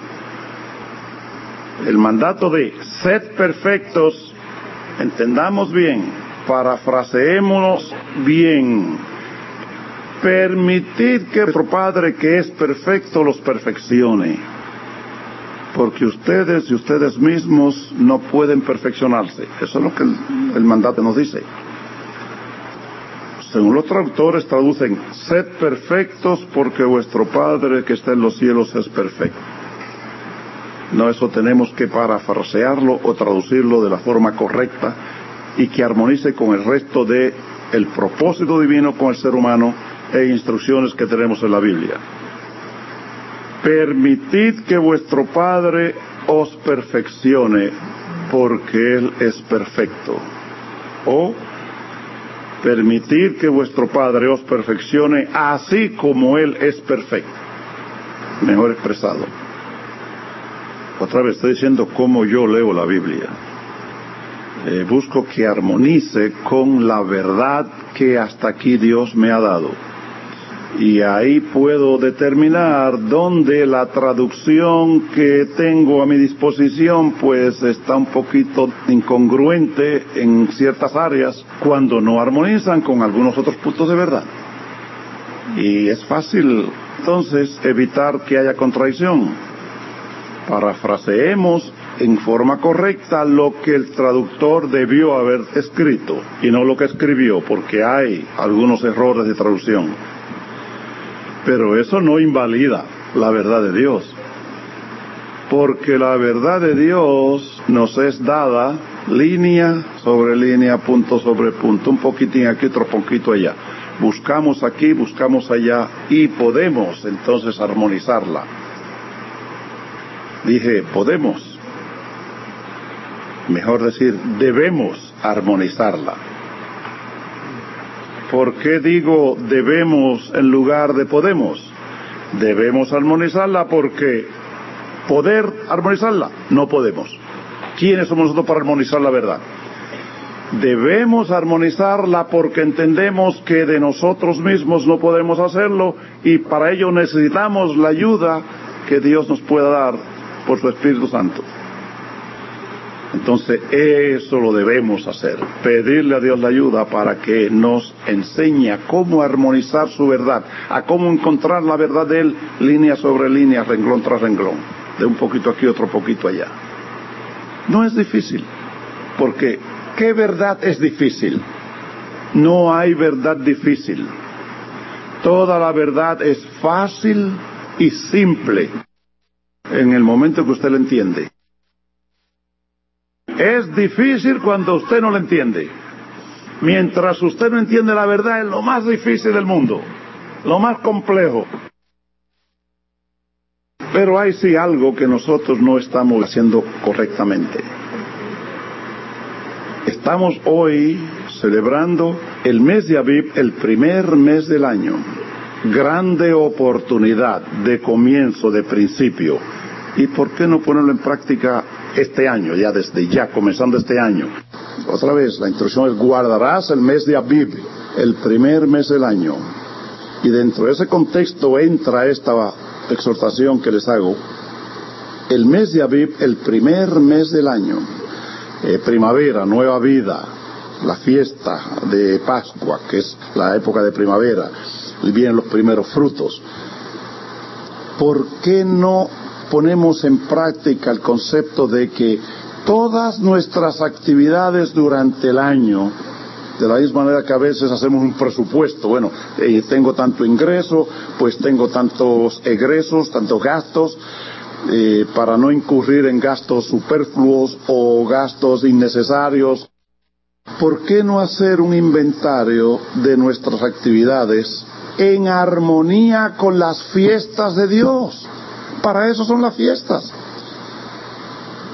El mandato de sed perfectos, entendamos bien, parafraseémonos bien. Permitid que vuestro Padre que es perfecto los perfeccione. Porque ustedes y ustedes mismos no pueden perfeccionarse. Eso es lo que el mandato nos dice. Según los traductores traducen, sed perfectos porque vuestro Padre que está en los cielos es perfecto. No, eso tenemos que parafrasearlo o traducirlo de la forma correcta y que armonice con el resto de el propósito divino con el ser humano e instrucciones que tenemos en la Biblia. Permitid que vuestro Padre os perfeccione porque Él es perfecto. O permitid que vuestro Padre os perfeccione así como Él es perfecto. Mejor expresado. Otra vez estoy diciendo cómo yo leo la Biblia. Busco que armonice con la verdad que hasta aquí Dios me ha dado. Y ahí puedo determinar dónde la traducción que tengo a mi disposición pues está un poquito incongruente en ciertas áreas cuando no armonizan con algunos otros puntos de verdad. Y es fácil entonces evitar que haya contradicción. Parafraseemos en forma correcta lo que el traductor debió haber escrito y no lo que escribió, porque hay algunos errores de traducción. Pero eso no invalida la verdad de Dios, porque la verdad de Dios nos es dada línea sobre línea, punto sobre punto, un poquitín aquí, otro poquito allá. Buscamos aquí, buscamos allá y podemos entonces armonizarla. Dije, podemos. Mejor decir, debemos armonizarla. ¿Por qué digo debemos en lugar de podemos? Debemos armonizarla porque poder armonizarla, no podemos. ¿Quiénes somos nosotros para armonizar la verdad? Debemos armonizarla porque entendemos que de nosotros mismos no podemos hacerlo y para ello necesitamos la ayuda que Dios nos pueda dar por su Espíritu Santo. Entonces eso lo debemos hacer, pedirle a Dios la ayuda para que nos enseñe a cómo armonizar su verdad, a cómo encontrar la verdad de Él, línea sobre línea, renglón tras renglón, de un poquito aquí, otro poquito allá. No es difícil, porque ¿qué verdad es difícil? No hay verdad difícil. Toda la verdad es fácil y simple en el momento que usted la entiende. Es difícil cuando usted no la entiende. Mientras usted no entiende la verdad, es lo más difícil del mundo, lo más complejo. Pero hay sí algo que nosotros no estamos haciendo correctamente. Estamos hoy celebrando el mes de Aviv, el primer mes del año. Grande oportunidad de comienzo, de principio. ¿Y por qué no ponerlo en práctica este año, ya desde ya, comenzando este año? Otra vez, la instrucción es guardarás el mes de Aviv, el primer mes del año. Y dentro de ese contexto entra esta exhortación que les hago. El mes de Aviv, el primer mes del año. Primavera, nueva vida, la fiesta de Pascua, que es la época de primavera, y vienen los primeros frutos. ¿Por qué no ponemos en práctica el concepto de que todas nuestras actividades durante el año, de la misma manera que a veces hacemos un presupuesto, bueno, tengo tanto ingreso, pues tengo tantos egresos, tantos gastos, para no incurrir en gastos superfluos o gastos innecesarios? ¿Por qué no hacer un inventario de nuestras actividades en armonía con las fiestas de Dios? Para eso son las fiestas.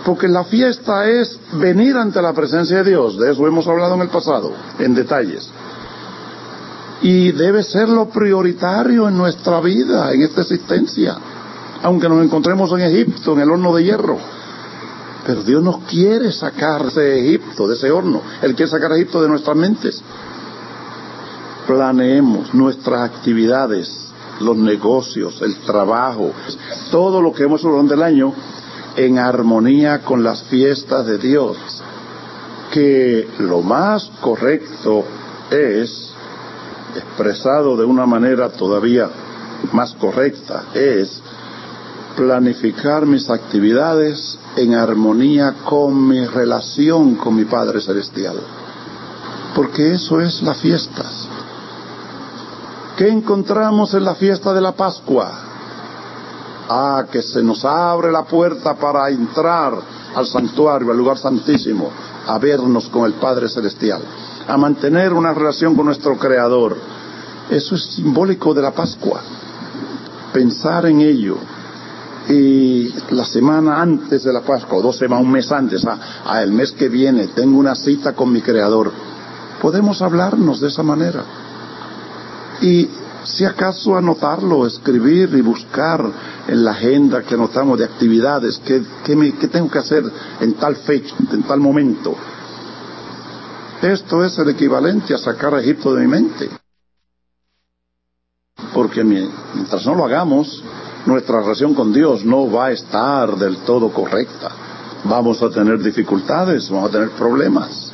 Porque la fiesta es venir ante la presencia de Dios. De eso hemos hablado en el pasado, en detalles. Y debe ser lo prioritario en nuestra vida, en esta existencia. Aunque nos encontremos en Egipto, en el horno de hierro. Pero Dios nos quiere sacar de Egipto, de ese horno. Él quiere sacar a Egipto de nuestras mentes. Planeemos nuestras actividades, los negocios, el trabajo, todo lo que hemos hecho durante el año en armonía con las fiestas de Dios. Que lo más correcto es, expresado de una manera todavía más correcta, es planificar mis actividades en armonía con mi relación con mi Padre Celestial. Porque eso es las fiestas. ¿Qué encontramos en la fiesta de la Pascua? Que se nos abre la puerta para entrar al santuario, al lugar santísimo, a vernos con el Padre Celestial, a mantener una relación con nuestro Creador. Eso es simbólico de la Pascua. Pensar en ello. Y la semana antes de la Pascua, o 2 semanas, un mes antes, el mes que viene, tengo una cita con mi Creador. Podemos hablarnos de esa manera. Y si acaso anotarlo, escribir y buscar en la agenda que anotamos de actividades, qué tengo que hacer en tal fecha, en tal momento. Esto es el equivalente a sacar a Egipto de mi mente. Porque mientras no lo hagamos, nuestra relación con Dios no va a estar del todo correcta. Vamos a tener dificultades, vamos a tener problemas.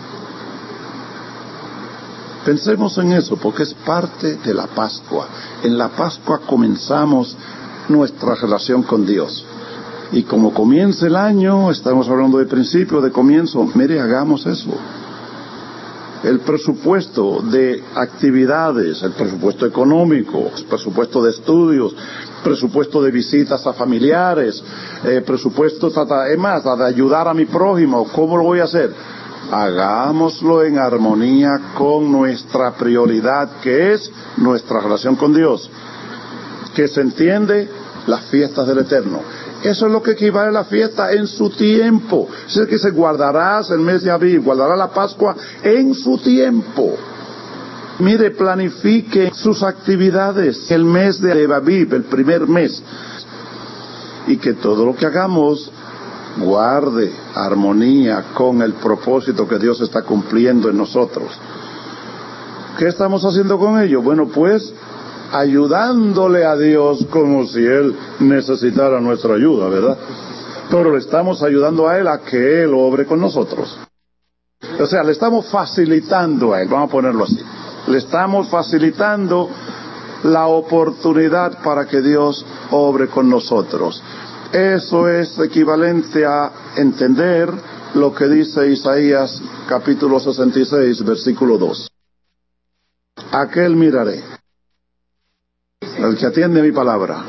Pensemos en eso, porque es parte de la Pascua. En la Pascua comenzamos nuestra relación con Dios. Y como comienza el año, estamos hablando de principio, de comienzo, mire, hagamos eso. El presupuesto de actividades, el presupuesto económico, el presupuesto de estudios, presupuesto de visitas a familiares, presupuesto de ayudar a mi prójimo. ¿Cómo lo voy a hacer? Hagámoslo en armonía con nuestra prioridad, que es nuestra relación con Dios, que se entiende las fiestas del Eterno. Eso es lo que equivale a la fiesta en su tiempo. Es decir, que se guardarás el mes de Aviv, guardará la Pascua en su tiempo. Mire, planifique sus actividades el mes de Aviv, el primer mes. Y que todo lo que hagamos guarde armonía con el propósito que Dios está cumpliendo en nosotros. ¿Qué estamos haciendo con ello? Bueno, pues ayudándole a Dios como si Él necesitara nuestra ayuda, ¿verdad? Pero le estamos ayudando a Él a que Él obre con nosotros. O sea, le estamos facilitando a Él, vamos a ponerlo así. Le estamos facilitando la oportunidad para que Dios obre con nosotros. Eso es equivalente a entender lo que dice Isaías capítulo 66, versículo 2. A aquel miraré, el que atiende mi palabra.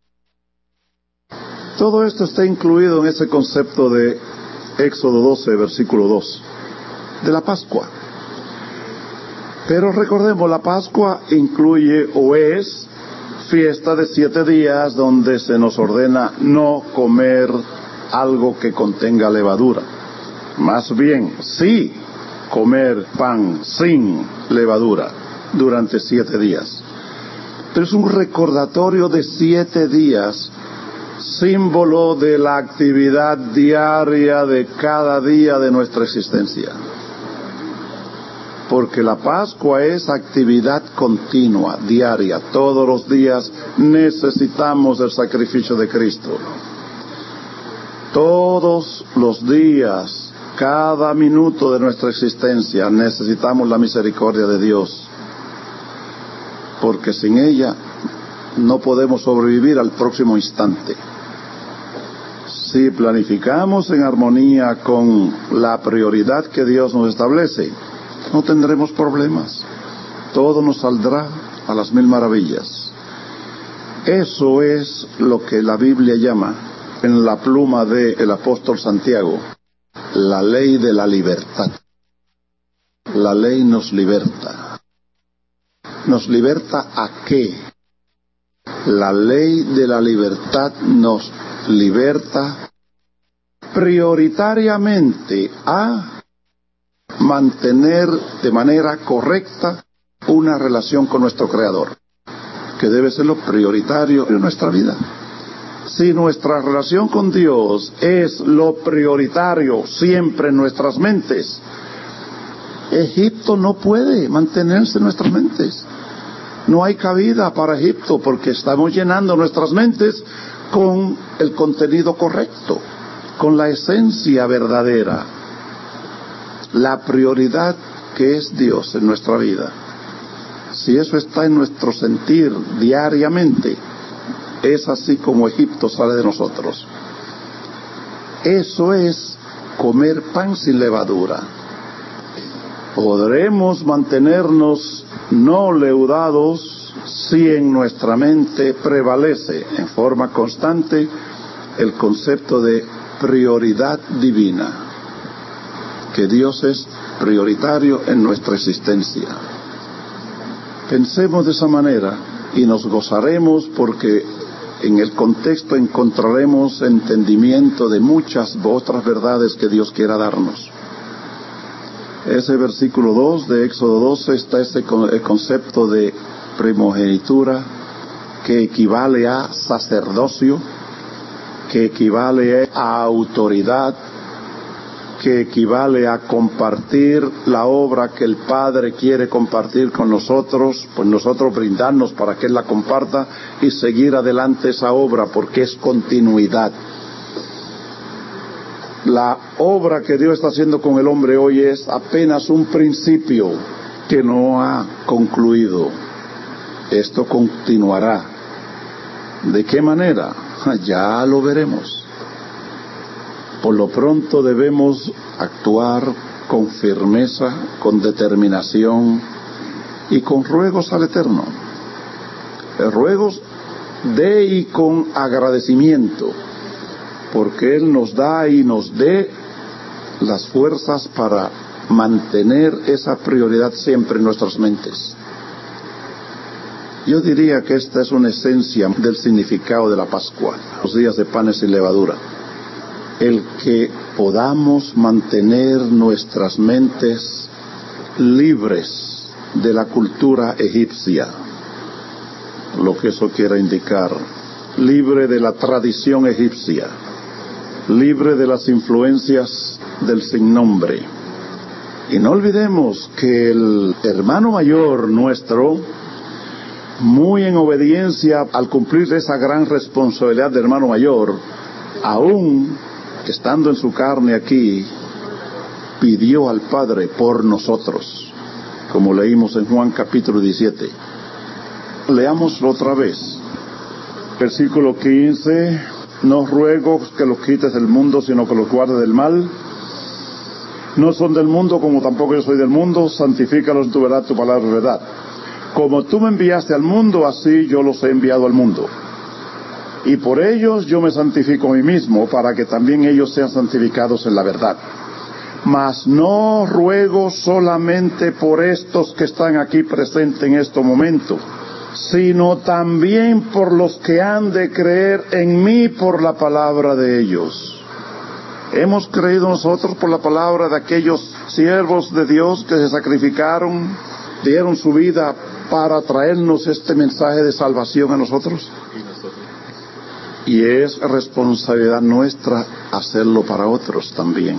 Todo esto está incluido en ese concepto de Éxodo 12, versículo 2, de la Pascua. Pero recordemos, la Pascua incluye o es fiesta de 7 días donde se nos ordena no comer algo que contenga levadura. Más bien, sí comer pan sin levadura durante 7 días. Pero es un recordatorio de 7 días, símbolo de la actividad diaria de cada día de nuestra existencia. Porque la Pascua es actividad continua, diaria. Todos los días necesitamos el sacrificio de Cristo. Todos los días, cada minuto de nuestra existencia, necesitamos la misericordia de Dios. Porque sin ella no podemos sobrevivir al próximo instante. Si planificamos en armonía con la prioridad que Dios nos establece, no tendremos problemas. Todo nos saldrá a las 1000 maravillas. Eso es lo que la Biblia llama, en la pluma del apóstol Santiago, la ley de la libertad. La ley nos liberta. ¿Nos liberta a qué? La ley de la libertad nos liberta prioritariamente a mantener de manera correcta una relación con nuestro Creador, que debe ser lo prioritario en nuestra vida. Si nuestra relación con Dios es lo prioritario siempre en nuestras mentes, Egipto no puede mantenerse en nuestras mentes. No hay cabida para Egipto porque estamos llenando nuestras mentes con el contenido correcto, con la esencia verdadera, la prioridad que es Dios en nuestra vida. Si eso está en nuestro sentir diariamente, es así como Egipto sale de nosotros. Eso es comer pan sin levadura. Podremos mantenernos no leudados si en nuestra mente prevalece en forma constante el concepto de prioridad divina, que Dios es prioritario en nuestra existencia. Pensemos de esa manera y nos gozaremos, porque en el contexto encontraremos entendimiento de muchas otras verdades que Dios quiera darnos. Ese versículo 2 de Éxodo 12 está el concepto de primogenitura, que equivale a sacerdocio, que equivale a autoridad, que equivale a compartir la obra que el Padre quiere compartir con nosotros, pues nosotros brindarnos para que Él la comparta y seguir adelante esa obra, porque es continuidad. La obra que Dios está haciendo con el hombre hoy es apenas un principio que no ha concluido. Esto continuará. ¿De qué manera? Ya lo veremos. Por lo pronto debemos actuar con firmeza, con determinación y con ruegos al Eterno. Ruegos de y con agradecimiento, porque Él nos da y nos dé las fuerzas para mantener esa prioridad siempre en nuestras mentes. Yo diría que esta es una esencia del significado de la Pascua, los días de panes sin levadura. El que podamos mantener nuestras mentes libres de la cultura egipcia, lo que eso quiera indicar, libre de la tradición egipcia, libre de las influencias del sinnombre. Y no olvidemos que el hermano mayor nuestro, muy en obediencia al cumplir esa gran responsabilidad de hermano mayor, aún estando en su carne aquí, pidió al Padre por nosotros, como leímos en Juan capítulo 17. Leámoslo otra vez. Versículo 15: no ruego que los quites del mundo, sino que los guardes del mal. No son del mundo, como tampoco yo soy del mundo. Santifícalos en tu verdad, tu palabra es verdad. Como tú me enviaste al mundo, así yo los he enviado al mundo. Y por ellos yo me santifico a mí mismo, para que también ellos sean santificados en la verdad. Mas no ruego solamente por estos que están aquí presentes en este momento, sino también por los que han de creer en mí por la palabra de ellos. Hemos creído nosotros por la palabra de aquellos siervos de Dios que se sacrificaron, dieron su vida para traernos este mensaje de salvación a nosotros. Y es responsabilidad nuestra hacerlo para otros también.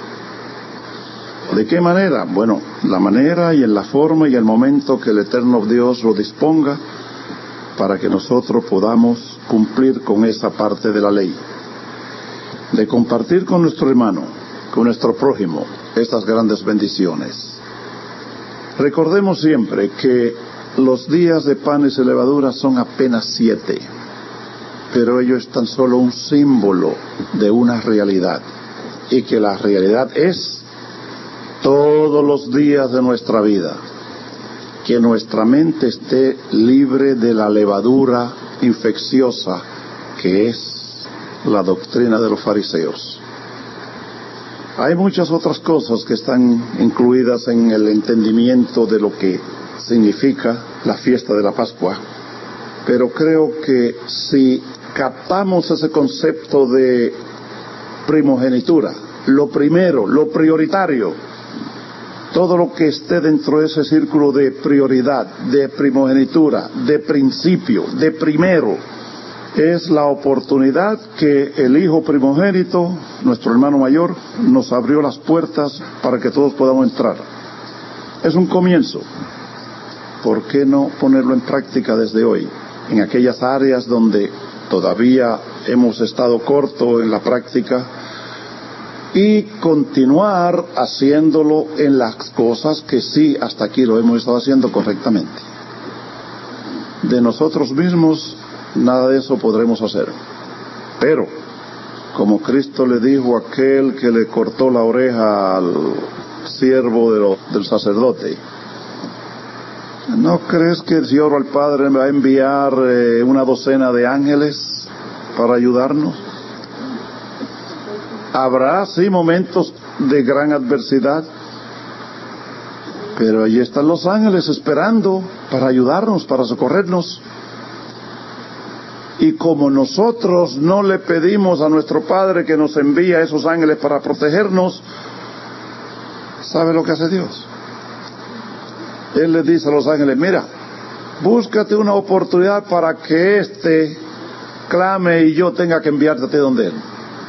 ¿De qué manera? Bueno, la manera y en la forma y el momento que el eterno Dios lo disponga para que nosotros podamos cumplir con esa parte de la ley, de compartir con nuestro hermano, con nuestro prójimo, estas grandes bendiciones. Recordemos siempre que los días de panes y levadura son apenas 7, pero ello es tan solo un símbolo de una realidad, y que la realidad es todos los días de nuestra vida, que nuestra mente esté libre de la levadura infecciosa que es la doctrina de los fariseos. Hay muchas otras cosas que están incluidas en el entendimiento de lo que significa la fiesta de la Pascua, pero creo que si captamos ese concepto de primogenitura, lo primero, lo prioritario. Todo lo que esté dentro de ese círculo de prioridad, de primogenitura, de principio, de primero, es la oportunidad que el hijo primogénito, nuestro hermano mayor, nos abrió las puertas para que todos podamos entrar. Es un comienzo. ¿Por qué no ponerlo en práctica desde hoy? En aquellas áreas donde todavía hemos estado corto en la práctica, y continuar haciéndolo en las cosas que sí hasta aquí lo hemos estado haciendo correctamente. De nosotros mismos nada de eso podremos hacer, pero como Cristo le dijo a aquel que le cortó la oreja al siervo del sacerdote, ¿no crees que si oro al Padre me va a enviar una docena de ángeles para ayudarnos? Habrá sí momentos de gran adversidad, pero allí están los ángeles esperando para ayudarnos, para socorrernos. Y como nosotros no le pedimos a nuestro Padre que nos envíe a esos ángeles para protegernos, ¿sabe lo que hace Dios? Él le dice a los ángeles, mira, búscate una oportunidad para que éste clame y yo tenga que enviarte a ti donde él.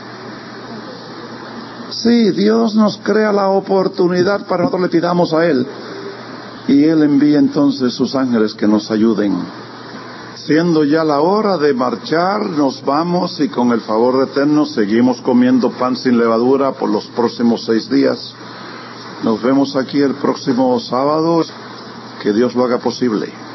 Sí, Dios nos crea la oportunidad para que nosotros le pidamos a Él. Y Él envía entonces sus ángeles que nos ayuden. Siendo ya la hora de marchar, nos vamos y con el favor de Eterno seguimos comiendo pan sin levadura por los próximos 6 días. Nos vemos aquí el próximo sábado. Que Dios lo haga posible.